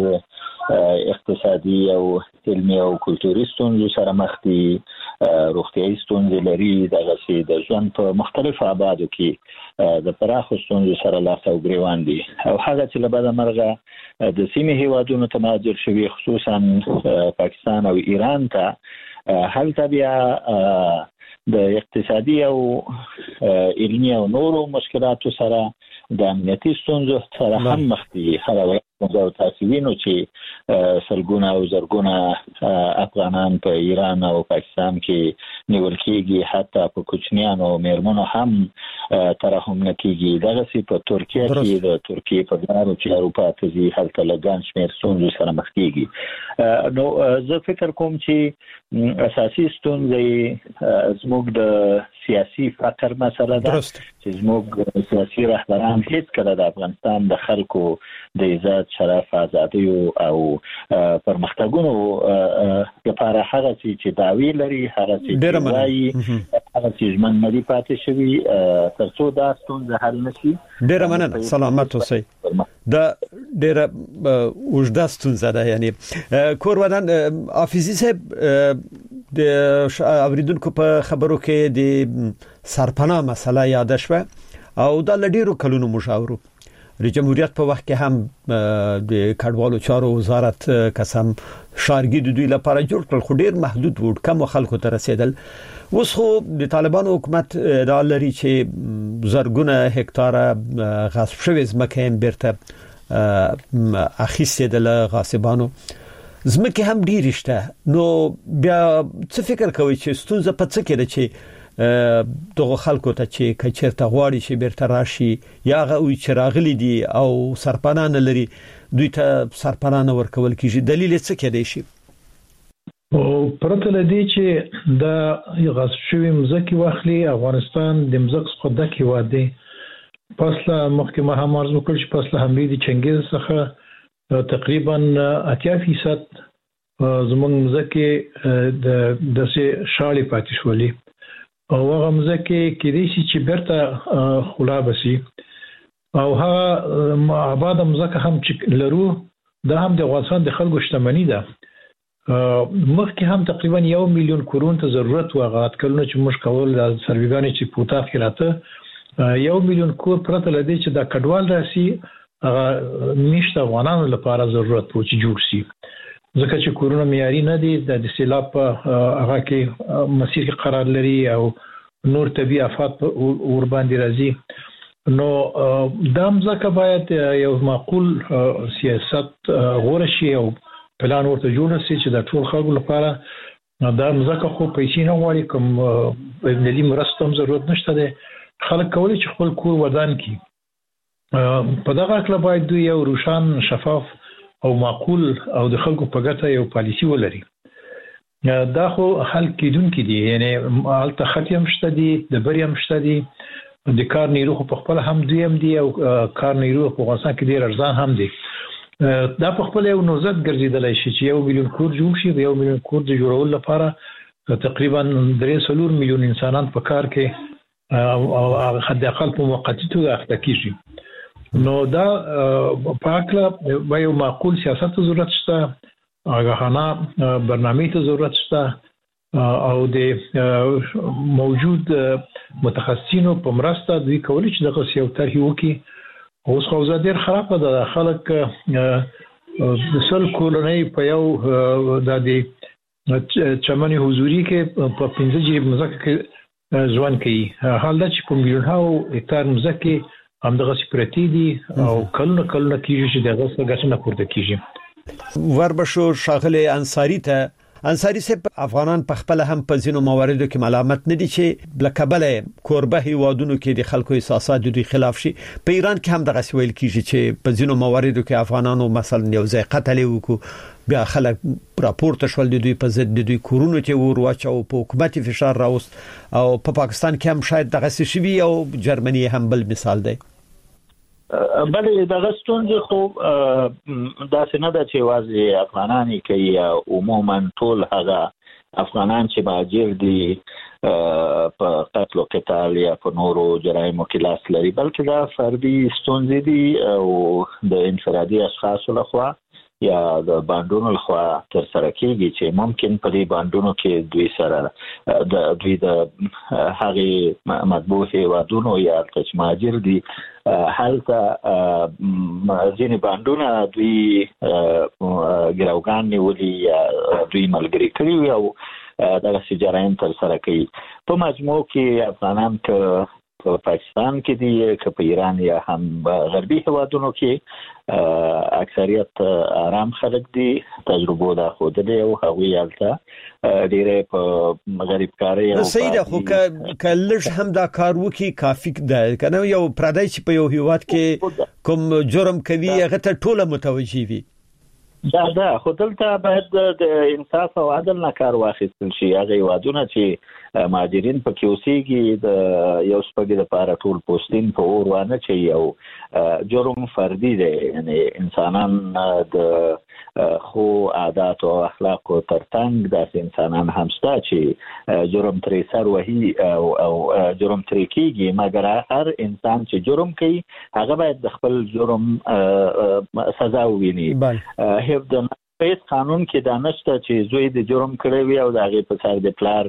H: اقتصادي او علمي او کلتوري ستونزو سره مخ دي، روغتیایي ستونزې لري، دغسې د ژوند په مختلفو ابعادو کې د پراخو ستونزو سره لاس او ګریوان دي او هغه چې له بده مرغه د سیمې هیوادونو ته مهاجر شوي خصوصا پاکستان او ایران ته هلته بیا د اقتصادي او علمي او نورو مشکلاتو سره د امنیتي ستونزو سره هم مخ دي. هغه او تاسو وینئ چې سلګونه او زرګونه افغانان په ایران او پاکستان کې نیول کېږي، حتی په کوچنیانو او میرمنو هم ترحم نه کېږي. دغسې په ترکیه کې د ترکیې په لارو چې اروپا ته ځي هلته له ګڼ شمېر ستونزو سره مخ کېږي. نو زه فکر کوم چې اساسي ستونزې زموږ د سیاسي فقر مسله ده چې زموږ سیاسي رهبران هیڅکله د افغانستان د خلکو د عزت، شرف، ازادۍ او پرمختګونو لپاره هغه چې دعوی لري، هغه چې وایي، هغه چې ژمن نه دي پاتې شوي تر څو دا ستونزه حل نشي.
A: ډېره مننه، سلامت اوسئ. دا ډېره اوږده ستونزه ده. یعنی کور ودان حافظي صاحب د اوریدونکو په خبرو کې د سرپناه مسله یاد شوه او دا لډیرو کلونو مشاورو د جمهوریت په وخت کې هم د کډوالو چارو وزارت قسم شارګي د دوی لپاره جوړ کړل، خو ډیر محدود وو، کم خلکو ته رسیدل. اوس خو د طالبانو حکومت ادعا لري چې زرګونه هکتاره غصب شوی ځمکه هم بیرته اخیستې د غاصبانو ځمکه هم ډیر شته. نو بیا څه فکر کوي چې ستونزه په څه کې ده چې دغه خلکو ته چې کچرته غواړي چې بیرته راشي یا غوي چې راغلي دي او سرپناه لري دوی ته سرپناه ورکول کیږي؟ دلیل څه کې دی شي؟
D: او پرته لدی چې دا غصب شوی مزکی واخلي افغانستان د مزک څخه دکی واده پسله محکمه هم عرض وکړ چې پسله حمله د چنګیز څخه تقریبا 80% زمونږ مزکی د شاړې پاتې شولې او هغه مزکی کې دي چې بیرته خلا بسي او هغه آباد مزکه هم چې لرو دا هم د افغانستان د خلکو شتمنۍ ده. مخکې هم تقریبا 1 میلیون کورون ته ضرورت وغات کلونه چې موږ کول د سرویګانې چې پوتاخ کې راته 1 میلیون کور پرته لدی چې دا کډوال راسي هغه نشته افغانانو لپاره ضرورت وو چې جوړ شي ځکه چې کورونه معیاري نه دي، د سیلاب هغه کې مسیر کې قرار لري او نور طبيعي آفات ور باندې راځي. نو دا ځکه باید یو معقول سیاست غوړ شي او پلان ورته جوړ شي چې د ټول خلکو لپاره دا ځکه خو پیسې نه غواړي، کوم ملي مرستې هم ضرورت نشته ده. خلک کولی چې خپل کور ودان کړي. په دغه اړه باید دوی یو روشن، شفاف او معقول او د خلکو په ګټه یو پالیسی ولري. دا خو حل کېدونکي دي، یعنی الته خطي هم شته دي، د بری هم شته دي، د کار نیرو په خپل هم دوی هم دي او کار نیرو په افغانستان کې ډیر ارزان هم دي. دا په خپل یو نوزت ګرځیدلی شي چې 1 میلیون کور جوړ شي. 1 میلیون کور د جوړولو لپاره تقریبا 3 میلیون انسانان په کار کې او حد اقل په موقتی توګه اخته کیږي. نو دا پاکله یو معقول سیاست ضرورت شته، آگاهانه برنامه ته ضرورت شته او د موجود متخصصینو په مرسته دوی کولی چې دغه یو طرح وکړي. اوس خو ډیر خراب ده، خلک د سل کولونی په یو د چمن حضوري کې په 15 جریب مزکه کې ځوان کوي حال دا چې په میلیونونو هکتار مزکه همدغه سپرتی دي او کلونه کیږي چې دغه څنګه پورته کیږي
A: وربشو شاغله انصاری صاحب افغانان په خپل هم په ځینو مواردو کې ملامت نه دي چې بلکبله کوربه هیوادونو کې د خلکو احساسات د خلاف شي په ایران کې هم دغه ویل کیږي چې په ځینو مواردو کې افغانانو مثلا یو ځای قتل وکړو بیا خلک راپورته شول د دوی په ضد د دوی کورونو کې ورواچو په حکومت فشار راوست او په پاکستان کې هم شاید دغه شی او جرمني هم بل مثال دی
H: بلې د غستون خو دا څنګه د چې واځي افغانانی کوي عموما ټول هغه افغانان چې مهاجر دي په قتل او قتال یا په نورو جرایمو کې لاس لري بلکې دا فردي ستونزې دي او د انفرادي اشخاصو لخوا یا د باندونو لخوا تر سره کېږي چې ممکن په دې باندونو کې دوی سره د دوی د هغه مطبوع هیوادونو یا مهاجر دي حالته ځینې باندونه دوی ګراوګان نیولي یا دوی ملګري کړي او دغه جرایم تر سره کوي په مجموع کې افغانان که په پاکستان کې دي که په ایران یا هم غربي هیوادونو کې اکثریت آرام خلک دي تجربه دا خو د یو هغوی حالته ډیره په غریب کاری او
A: سیده خو کله هم دا کار وکي کافی ده کنه یو پردای چې په یو هیواد کې کوم جرم کوي هغه ته ټوله متوجي وي
H: دا خو دلته باید د انصاف او عدل نه کار واخیستل شي هغه هیوادونه چې مهاجرین په کې اوسېږي د یو سپږی لپاره ټول پوستین په اور وانه چې یو جرم فردي دی یعنی انسانان د خو عادت او اخلاق او ترڅنګ د انسانان همستا چې جرم ترې سر وهي او جرم ترې کېږي مګر هر انسان چې جرم کوي هغه باید د خپل جرم سزا وویني د پیس قانون کې دانشته چې زوی د جرم کړی وي او د هغه په سر د پلار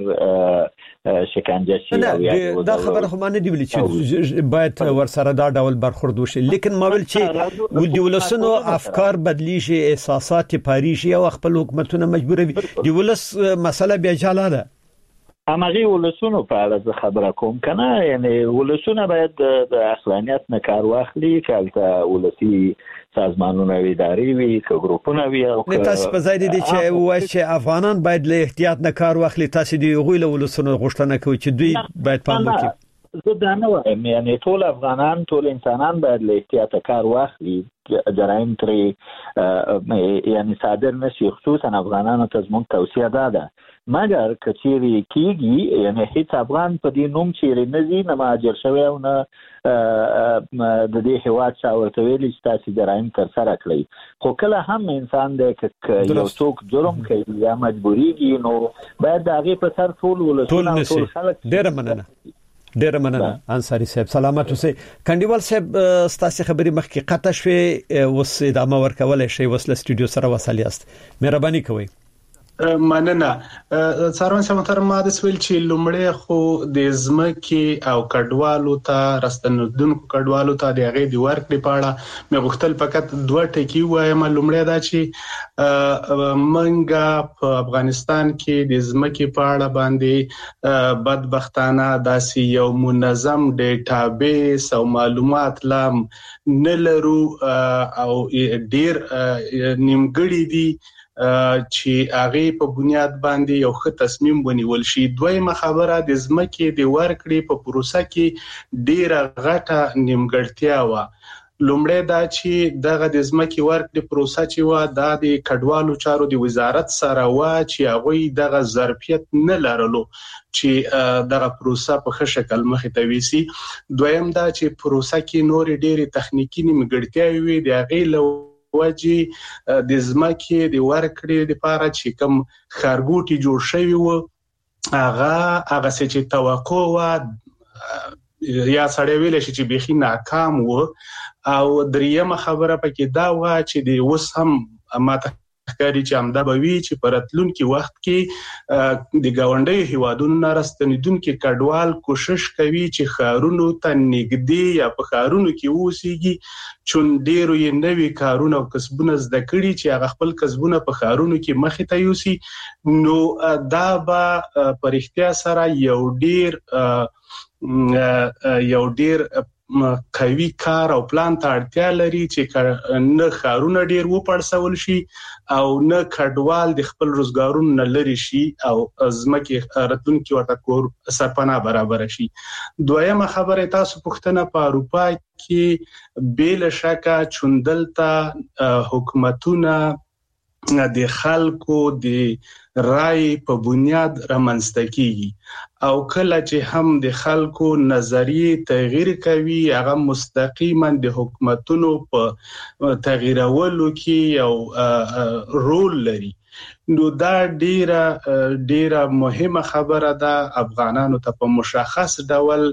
H: شکنجه شي
A: دا خبره خو مانه دی ویل چې باید ورسره دا ډول برخورد وشي لیکن ما ویل چې د ولسونو افکار بدلی شي احساسات پاري شي او خپل حکومتونه مجبور وي د ولس مسله بیا جاله ده
H: همغه ولسونو په اړه خبره کوم کنه یعنی ولسونه باید د عقلانیت نه کار واخلي کله ولسی سازمانونه اداري وي که ګروپونه وي او
A: تاسو په ځای دي چې وایي چې افغانان باید له احتیاط نه کار واخلي تاسو دی غوی له ولسونو غوښتنه کوي چې دوی باید پام وکړي
H: زه دا نه وایم یعنی ټول افغانان ټول انسانان باید له احتیاط کار واخلي جرایم ترې یعنی صادر نشي خصوصا افغانانو ته زموږ توصیه ده مګر کچېری کیږي یعنی هیڅ افغان په دې نوم چې نزي نه مهاجر شوی او نه د دې هیواد څاورته ویل چې تاسو جرایم تر سره کړی خو کله هم انسان د یو څوک جرم کوي یا مجبوریږي نو باید هغه په سر ټول ولسونه ټول خلک
A: ډیر مننه انصاری صاحب سلامت اوسئ کندیوال صاحب ستاسو خبرې مخکې قطع شوې اوس ادامه ورکولای شي وسله استودیو سره وصل یاست مهرباني کوئ
C: مننه څارون سمترما د سویل چې لومړی خو د ځمکې او کډوالو ته راستنودونکو کډوالو ته د هغې د ورکړې په اړه مې غوښتل فقط دوه ټکي وایم لومړی دا چې منګه په افغانستان کې د ځمکې په اړه باندې بدبختانه داسې یو منظم ډیټابیس او معلومات لام نه لرو او ډیر نیمګړي دي چې هغه په بنیاد باندې یو ښه تصمیم ونیول شي دویمه خبره د ځمکې د ورکړې په پروسه کې ډیره غټه نیمګړتیا و لومړی دا چې دغه د ځمکې ورکړې پروسه چې و دا د کډوالو چارو د وزارت سره و چې هغه دغه ظرفیت نه لرلو چې دغه پروسه په ښه شکل مخې ته ویسي دویم دا چې پروسه کې نور ډېری تخنیکی نیمګړتیاوې وي د هغې وجي د ځمکې د ورکړې لپاره چې کوم خارګوټي جوړ شوی و هغه چې توقع و یا سړی ویل شي چې بيخي ناکام و او دریمه خبره پکې دا و چې د اوس هم ماته ښکاري چې همدا به وي چې په راتلونکي وخت کې د ګاونډي هیوادونو نه راستنیدونکو کډوال کوشش کوي چې ښارونو ته نږدې یا په ښارونو کې اوسېږي چې ډېرو یې نوي کارونه او کسبونه زده کړي چې هغه خپل کسبونه په ښارونو کې مخې ته یوسي. نو دا به په رښتیا سره یو ډېر قوي کار او پلان ته اړتیا لري چې نه ښارونه ډېر وپړسول شي او نه کډوال د خپل روزګارونو نه لري شي او ځمکې راتلونکي ورته کور سرپناه برابر شي. دویمه خبره تاسو پوښتنه په اروپا کې بلا شکه چوندلته حکومتونه د خلکو د رای په بنیاد رامنځته کیږي او کله چې هم د خلکو نظریه تغییر کوي هغه مستقیما د حکومتونو په تغییرولو کې یو رول لري. نو دا ډیره مهمه خبره ده افغانانو ته په مشخص ډول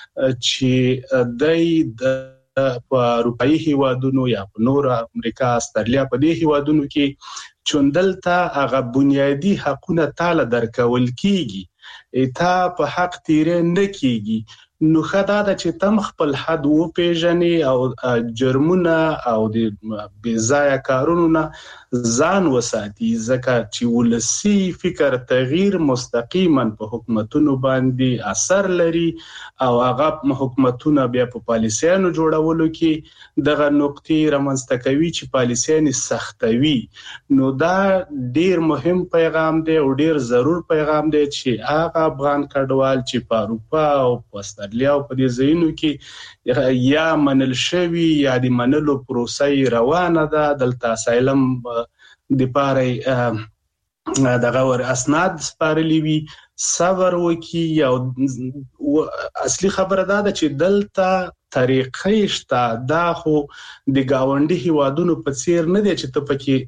C: چې د په اروپאי هیوادونو یا په نور امریکا استرالیا په دې هیوادونو کې چوندلته هغه بنیادی حقونه تعالی درکول کیږي تا په حق تیرې نه کیږي. نو خدای دا چې تم خپل حد و پیژنې او جرمونه او د بېځایه کارونو نه ځان وساتي ځکه چې ولسی فکر تغییر مستقیما په حکومتونو باندې اثر لري او هغه حکومتونه بیا په پالیسیانو جوړولو کې دغه نقطې رامنځته کوي چې پالیسیانې سختوي. نو دا ډیر مهم پیغام دی او ډیر ضرور پیغام دی چې هغه افغان کډوال چې په اروپا او په استرالیا او په دې ځایونو کې یا منل شوی یا د منلو پروسه روانه ده دلته اسایلم د پاره دغه ور اسناد سپارلی وی صبر وکي او اصلي خبره ده چې دلته طریقې شته دا خو د گاونډي هیوادونو په څیر نه دي چې ته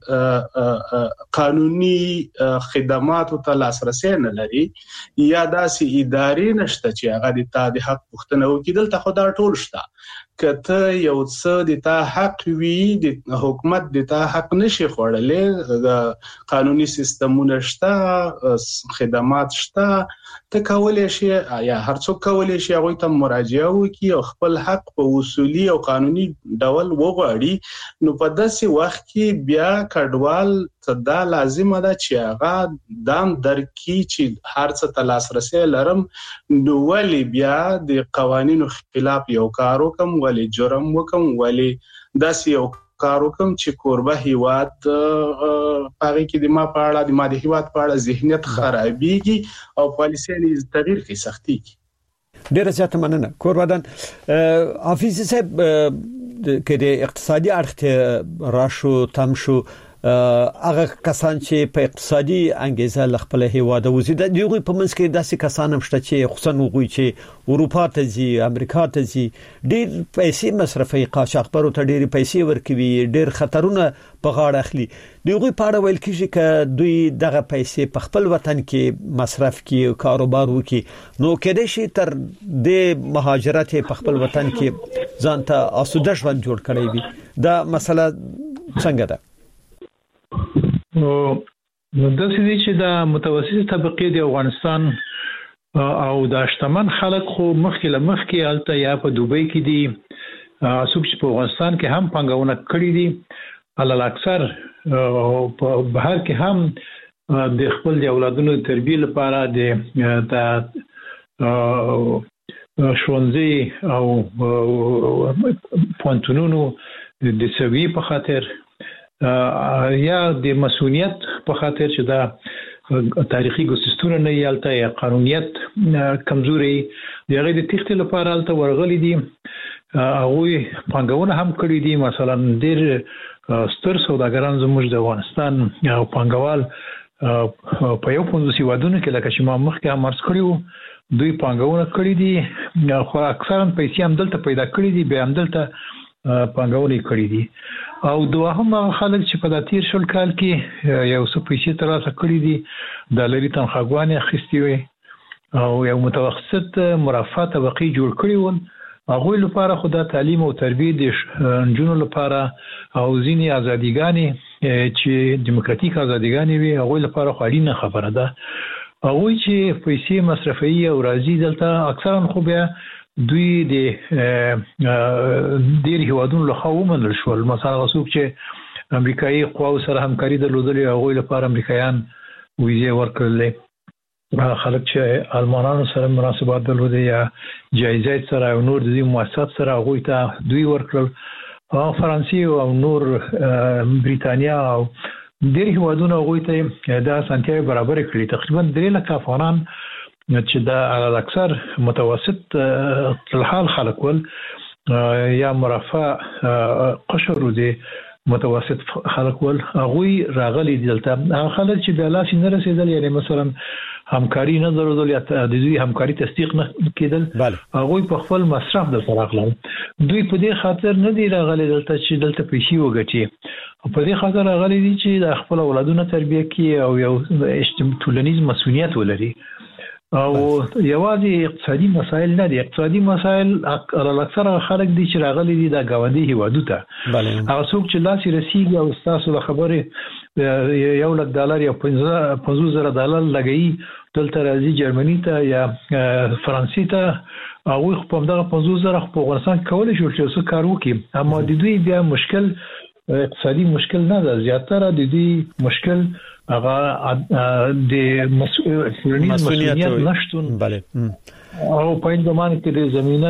C: پکې قانوني خدمات ته لاسرسي نه لري یا داسې ادارې نشته چې هغه د حق پوښتنه وکړي. دلته خو دا ټول شته. کته یو څه د تا حق وی د حکومت د تا حق نشي خوړلې قانوني سیستمونه شته خدمات شته ته کولای شي یا هر څوک کولای شي هغه ته مراجعه وکړي او خپل حق په اصولي او قانوني ډول وغواړي. نو په داسې وخت کې بیا کډوال ته دا لازمه ده چې هغه دام درکې چې هر څه ته لاسرسي لرم نو ولی بیا د قوانینو خلاف یو کار وکم ولی جرم وکم ولی داسې یو کار وکم چې کوربه هیواد هغه کې د ما په اړه د ما د هیواد په اړه ذهنیت خرابېږي او پالیسیانې تغییر کې سختيږي.
A: ډیره زیاته مننه کوروادان. حافظ صاحب کې د اقتصادي اړخ راشو تم شو هغه کسان چې په اقتصادي انګیزه لخپل هیواد وزي د دوی په منځ کې داسې کسان هم شته چې خصوصا وګوي چې اروپا ته ځي امریکا ته ځي ډېر پیسې مصرفي قاچاقبرو ته ډېر پیسې ورکوي ډېر خطرونه په غاړه اخلي. دوی په اړه ویل کیږي چې دوی دغه پیسې په خپل وطن کې مصرف کوي کاروبار وکړي نو کېدای شي تر د مهاجرت په خپل وطن کې ځان ته آسوده ژوند جوړ کړي وي. دا مسله څنګه ده؟
D: نو د سې چې د متوسطه طبقه د افغانستان او د شتمن خلک خو مخکې الته یا په دوبۍ کې دي اسوب چې په افغانستان کې هم پنګونه کړې دي علل اکثر په بهر کې هم د خپل د اولادونو تربیه لپاره د ښوونځي او پونتونونو د سوي په خاطر یا د مسؤلیت په خاطر چې دا تاریخي ګوسستونه نه یالته یا قانونیت کمزوري دی هغه د تخت لپاره الته ورغلي دي او پنګونه هم کړی دي. مثلا ډیر ستر سوداګران زموږ د افغانستان او پنګوال په یو 15 ودونو کې لکه چې ما مخکې امر کړیو دوی پنګونه کړی دي خو اکثرا پیسې هم دلته پیدا کړی دي به هم دلته پنګونه کړی دي او دوه هم خلک چې په داتیر شل کال کې یو څه پیسې ترلاسه کړی دي د لری تنخواګانې اخیستي وي او یو متوسط مرافعه طبقه جوړ کړی و هغه لپاره خو د تعلیم او تربیه د نجونو لپاره او ځینې ازاديګانې چې دیموکراتیک ازاديګانې وي هغه لپاره خالینه خبره ده. هغه چې پیسې مصرفي او راځي دلته اکثرا خو بیا دوی د ډیر هیوادونو له خوا ومنل شو. مثلا غوښوک چې امریکایي قواو سره همکاري درلودلې هغه لپاره امریکایان ویزه ورکړلې. خلک چې المانانو سره مناسبات درلودي یا جایزې سره او نور د دې مؤسسات سره هغه ته دوی ورکړل. فرانسې او نور بریتانیا او ډېر هیوادونه هغه ته دا سنتي برابر کړی. تقریبا 3 لک افغانان چې دا اکثر متوسط الحال خلک ول یا مرفع قشر دي متوسط خلک ول هغه راغلي دلته خلک چې د لاس نه رسیدل یعنی مثلا همکاري نه درلودل یا د دوی همکاري تصدیق نه کېدل هغه په خپل مصرف د فراغلم. دوی په دې خاطر نه دی راغلي دلته چې دلته پیسې وګټي. په دې خاطر راغلي دي چې د خپل اولادونو تربیه کوي او یو ټولنیز مسؤلیت ولري. او یوازې اقتصادي مسایل نه دي. اقتصادي مسایل اکثر خلک دي چې راغلي دي د گاونډي هیوادو ته. هغه څوک چې لاس رسیدي او تاسو له خبره $1,00,000 یا $50,000 لګي دلته راځي جرمني ته یا فرانسې ته او خو په دغه $50,000 په افغانستان کولای شو چې څه کار وکړي. اما د دوی بیا مشکل اقتصادي مشکل نه ده. زیاتره د دې مشکل هغه د مسؤلیت نشټون او په این زمانه کې د زمينه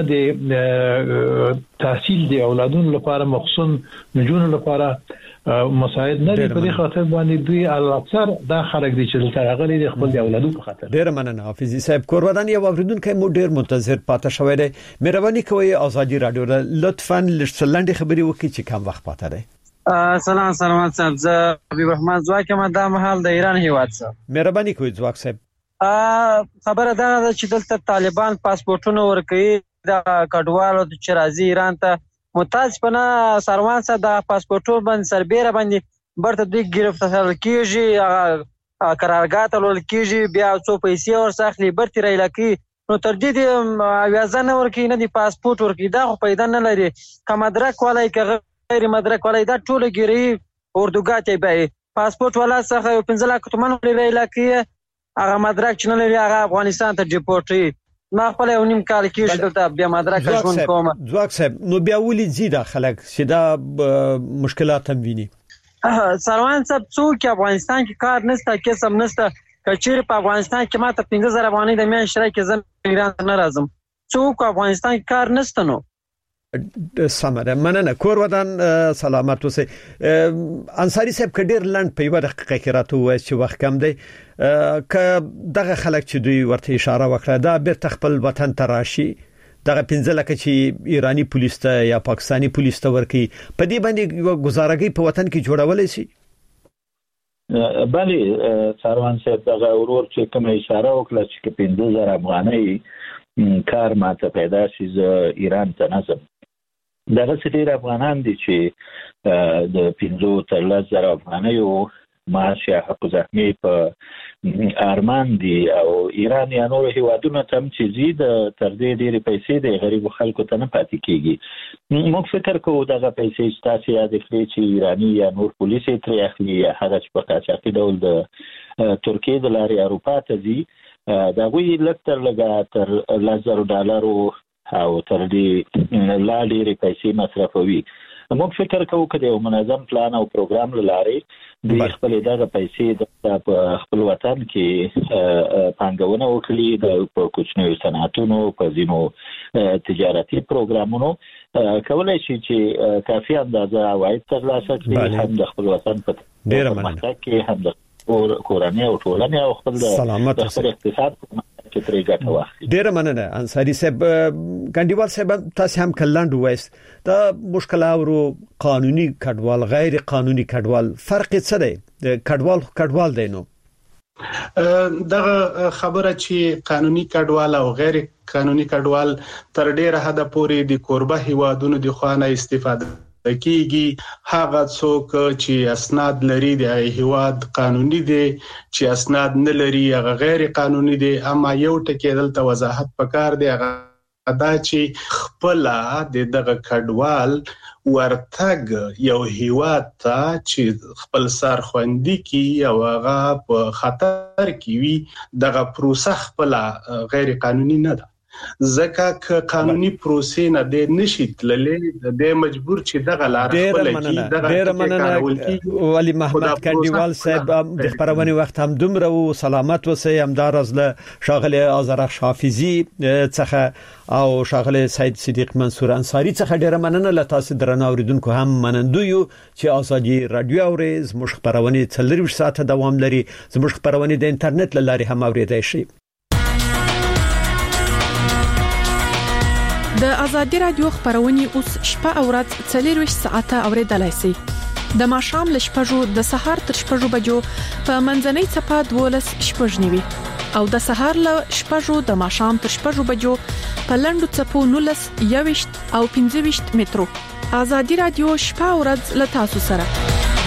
D: د تحصیل د اولادونو لپاره مخصوص نجونو لپاره مساعد نه لري. په دې خاطر باندې دوی اکثر دا خلک دي چې تر هغه د خپل اولادو په خاطر.
A: ډیر مننه حافظي صاحب. کورودان یو اوریدونکو مو ډیر منتظر پاتې شوی دی. مهرباني کوئ ازادي رادیو لطفا لړندې خبري وکړئ چې کم وخت پاتې دی.
I: سلام صاحب زه حبیب رحمان زواک ما د محل د ایران هیواد څخه.
A: مهرباني کوئ زواک صاحب.
I: خبره دا ده چې دلته طالبان پاسپورتونه ورکوي د کډوالو چې راځي ایران ته. متاسفانه سروان صاحب د پاسپورتونو باندې سربېره باندې برته دوی گرفتار کیږي قرارګاه ته لول کیږي بیا څو پیسې ورساخلي برته رایلکی نو تر دې اوازه نه ورکي نه دی پاسپورت ورکي دا خو پیدا نه لري. کوم مدرک ولای که غیر مدرک ولای دا ټول ګری اردوګاته به پاسپورت ولا څخه 15 لک تومن رایلکی هغه مدرک چې نه لري هغه افغانستان ته ډیپورټي. ما خپل یو نیم کال کې دلته بیا مدرک ژوند کوم.
A: ځواک صاحب نو بیا ولې زیاده خلک چې دا مشکلات هم ویني.
I: سروان صاحب څوک افغانستان کې کار نشته کسب نشته کچیر په افغانستان کې ماته 15000 افغانۍ د میاشتې راکې زم ایران نه راځم. څوک افغانستان کې کار نشته نو
A: سمره مننه. کور ودان سلامت اوسئ. انصاری صاحب کډیر لند په یو دقیقه کې راته وایي چې وخت کم دی ک دغه خلک چې دوی ورته اشاره وکړه دا بیرته خپل وطن ته راشي دغه 15 لک چې ایرانی پولیس ته یا پاکستانی پولیس ته ورکی په دې باندې یو گزارګي په وطن کې جوړولای شي.
H: بله سروان صاحب دغه ورور چې کوم اشاره وکړه چې 15000 افغانۍ کار ماته پیدا شي ز ایران ته نظم دغه ډیر افغانان دي چې د 15,000 افغانۍ او معاش یا حق زحمي په ارمان دي او ایران یا نور هیوادونو ته چې زید تر دې ډېری پیسې د غریب خلکو ته نه پاتې کیږي. موږ فکر کوو دغه پیسې ستاسو یاد کړئ چې ایرانی یا نور پولیس یې ترې اخلي یا هغه چې په قاچاقي ډول د ترکیې د لارې اروپا ته ځي دا وی لکتر لګا تر $1,000 او تر دې لا ډېرې پیسې مصرفوي. موږ فکر کوو چې یو منظم پلان او پروګرام لاره د خپل دغه پیسې د خپل وطن کې پانګونه وکړي د کوچنیو صنعتونو په ځینو تجارتي پروګرامونو کولای شي چې کافي اندازه عواید ترلاسه کړي هم د خپل وطن په
A: ډیره مننه
H: کې هم د کورنۍ او ټولنې او خپل د اقتصاد کې ترې ګټه واخلي.
A: ډیره مننه انصاری صاحب. ګنډیوال صاحب تاسو هم کلاند وایست دا مشکلات او قانوني کډوال غیر قانوني کډوال فرق څه دی؟ کډوال دی نو
C: دغه خبره چې قانوني کډوال او غیر قانوني کډوال تر ډیره حد پورې د کوربه هیوادونو د خوانه استفاده کیږي. هغه څوک چې اسناد لري د هیواد قانوني دي چې اسناد نه لري هغه غیر قانوني دي. اما یو ټکی دلته وضاحت پکار دی هغه دا چې خپل د دغه کډوال ورتګ یو هیواد ته چې خپل سر خوندي کی او هغه په خطر کې وي دغه پروسه خپل غیر قانوني نه ده. ځکه قانوني پروسې نه د نشي تللې د مجبور چې دغه لار خپل کی
A: ډېر مننه ولی محمد کنډیوال صاحب د خبرونه وخت هم دومره او سلامت وسه همدار از له شاغله آذرخ حافظي څخه او شاغله سید صدیق منصور انصاری څخه ډېر مننه له تاسو درنه اوریدونکو هم منندو یو چې ازادي رادیو اورز مش خبرونه 24 ساعت دوام لري زموږ خبرونه د انټرنیټ لاري هم اوریدای شي.
J: د ازادي رادیو خبرونه اوس شپه او ورځ 24 ساعته اوریدلای شئ. د ماښام ل شپږو د سهار تر شپږو بجو په منځنۍ چپه 12 شپږنیوي او د سهار ل شپږو د ماښام تر شپږو بجو په لندو چپو 19 21 او 25 مترو. ازادي رادیو شپه او ورځ ل تاسو سره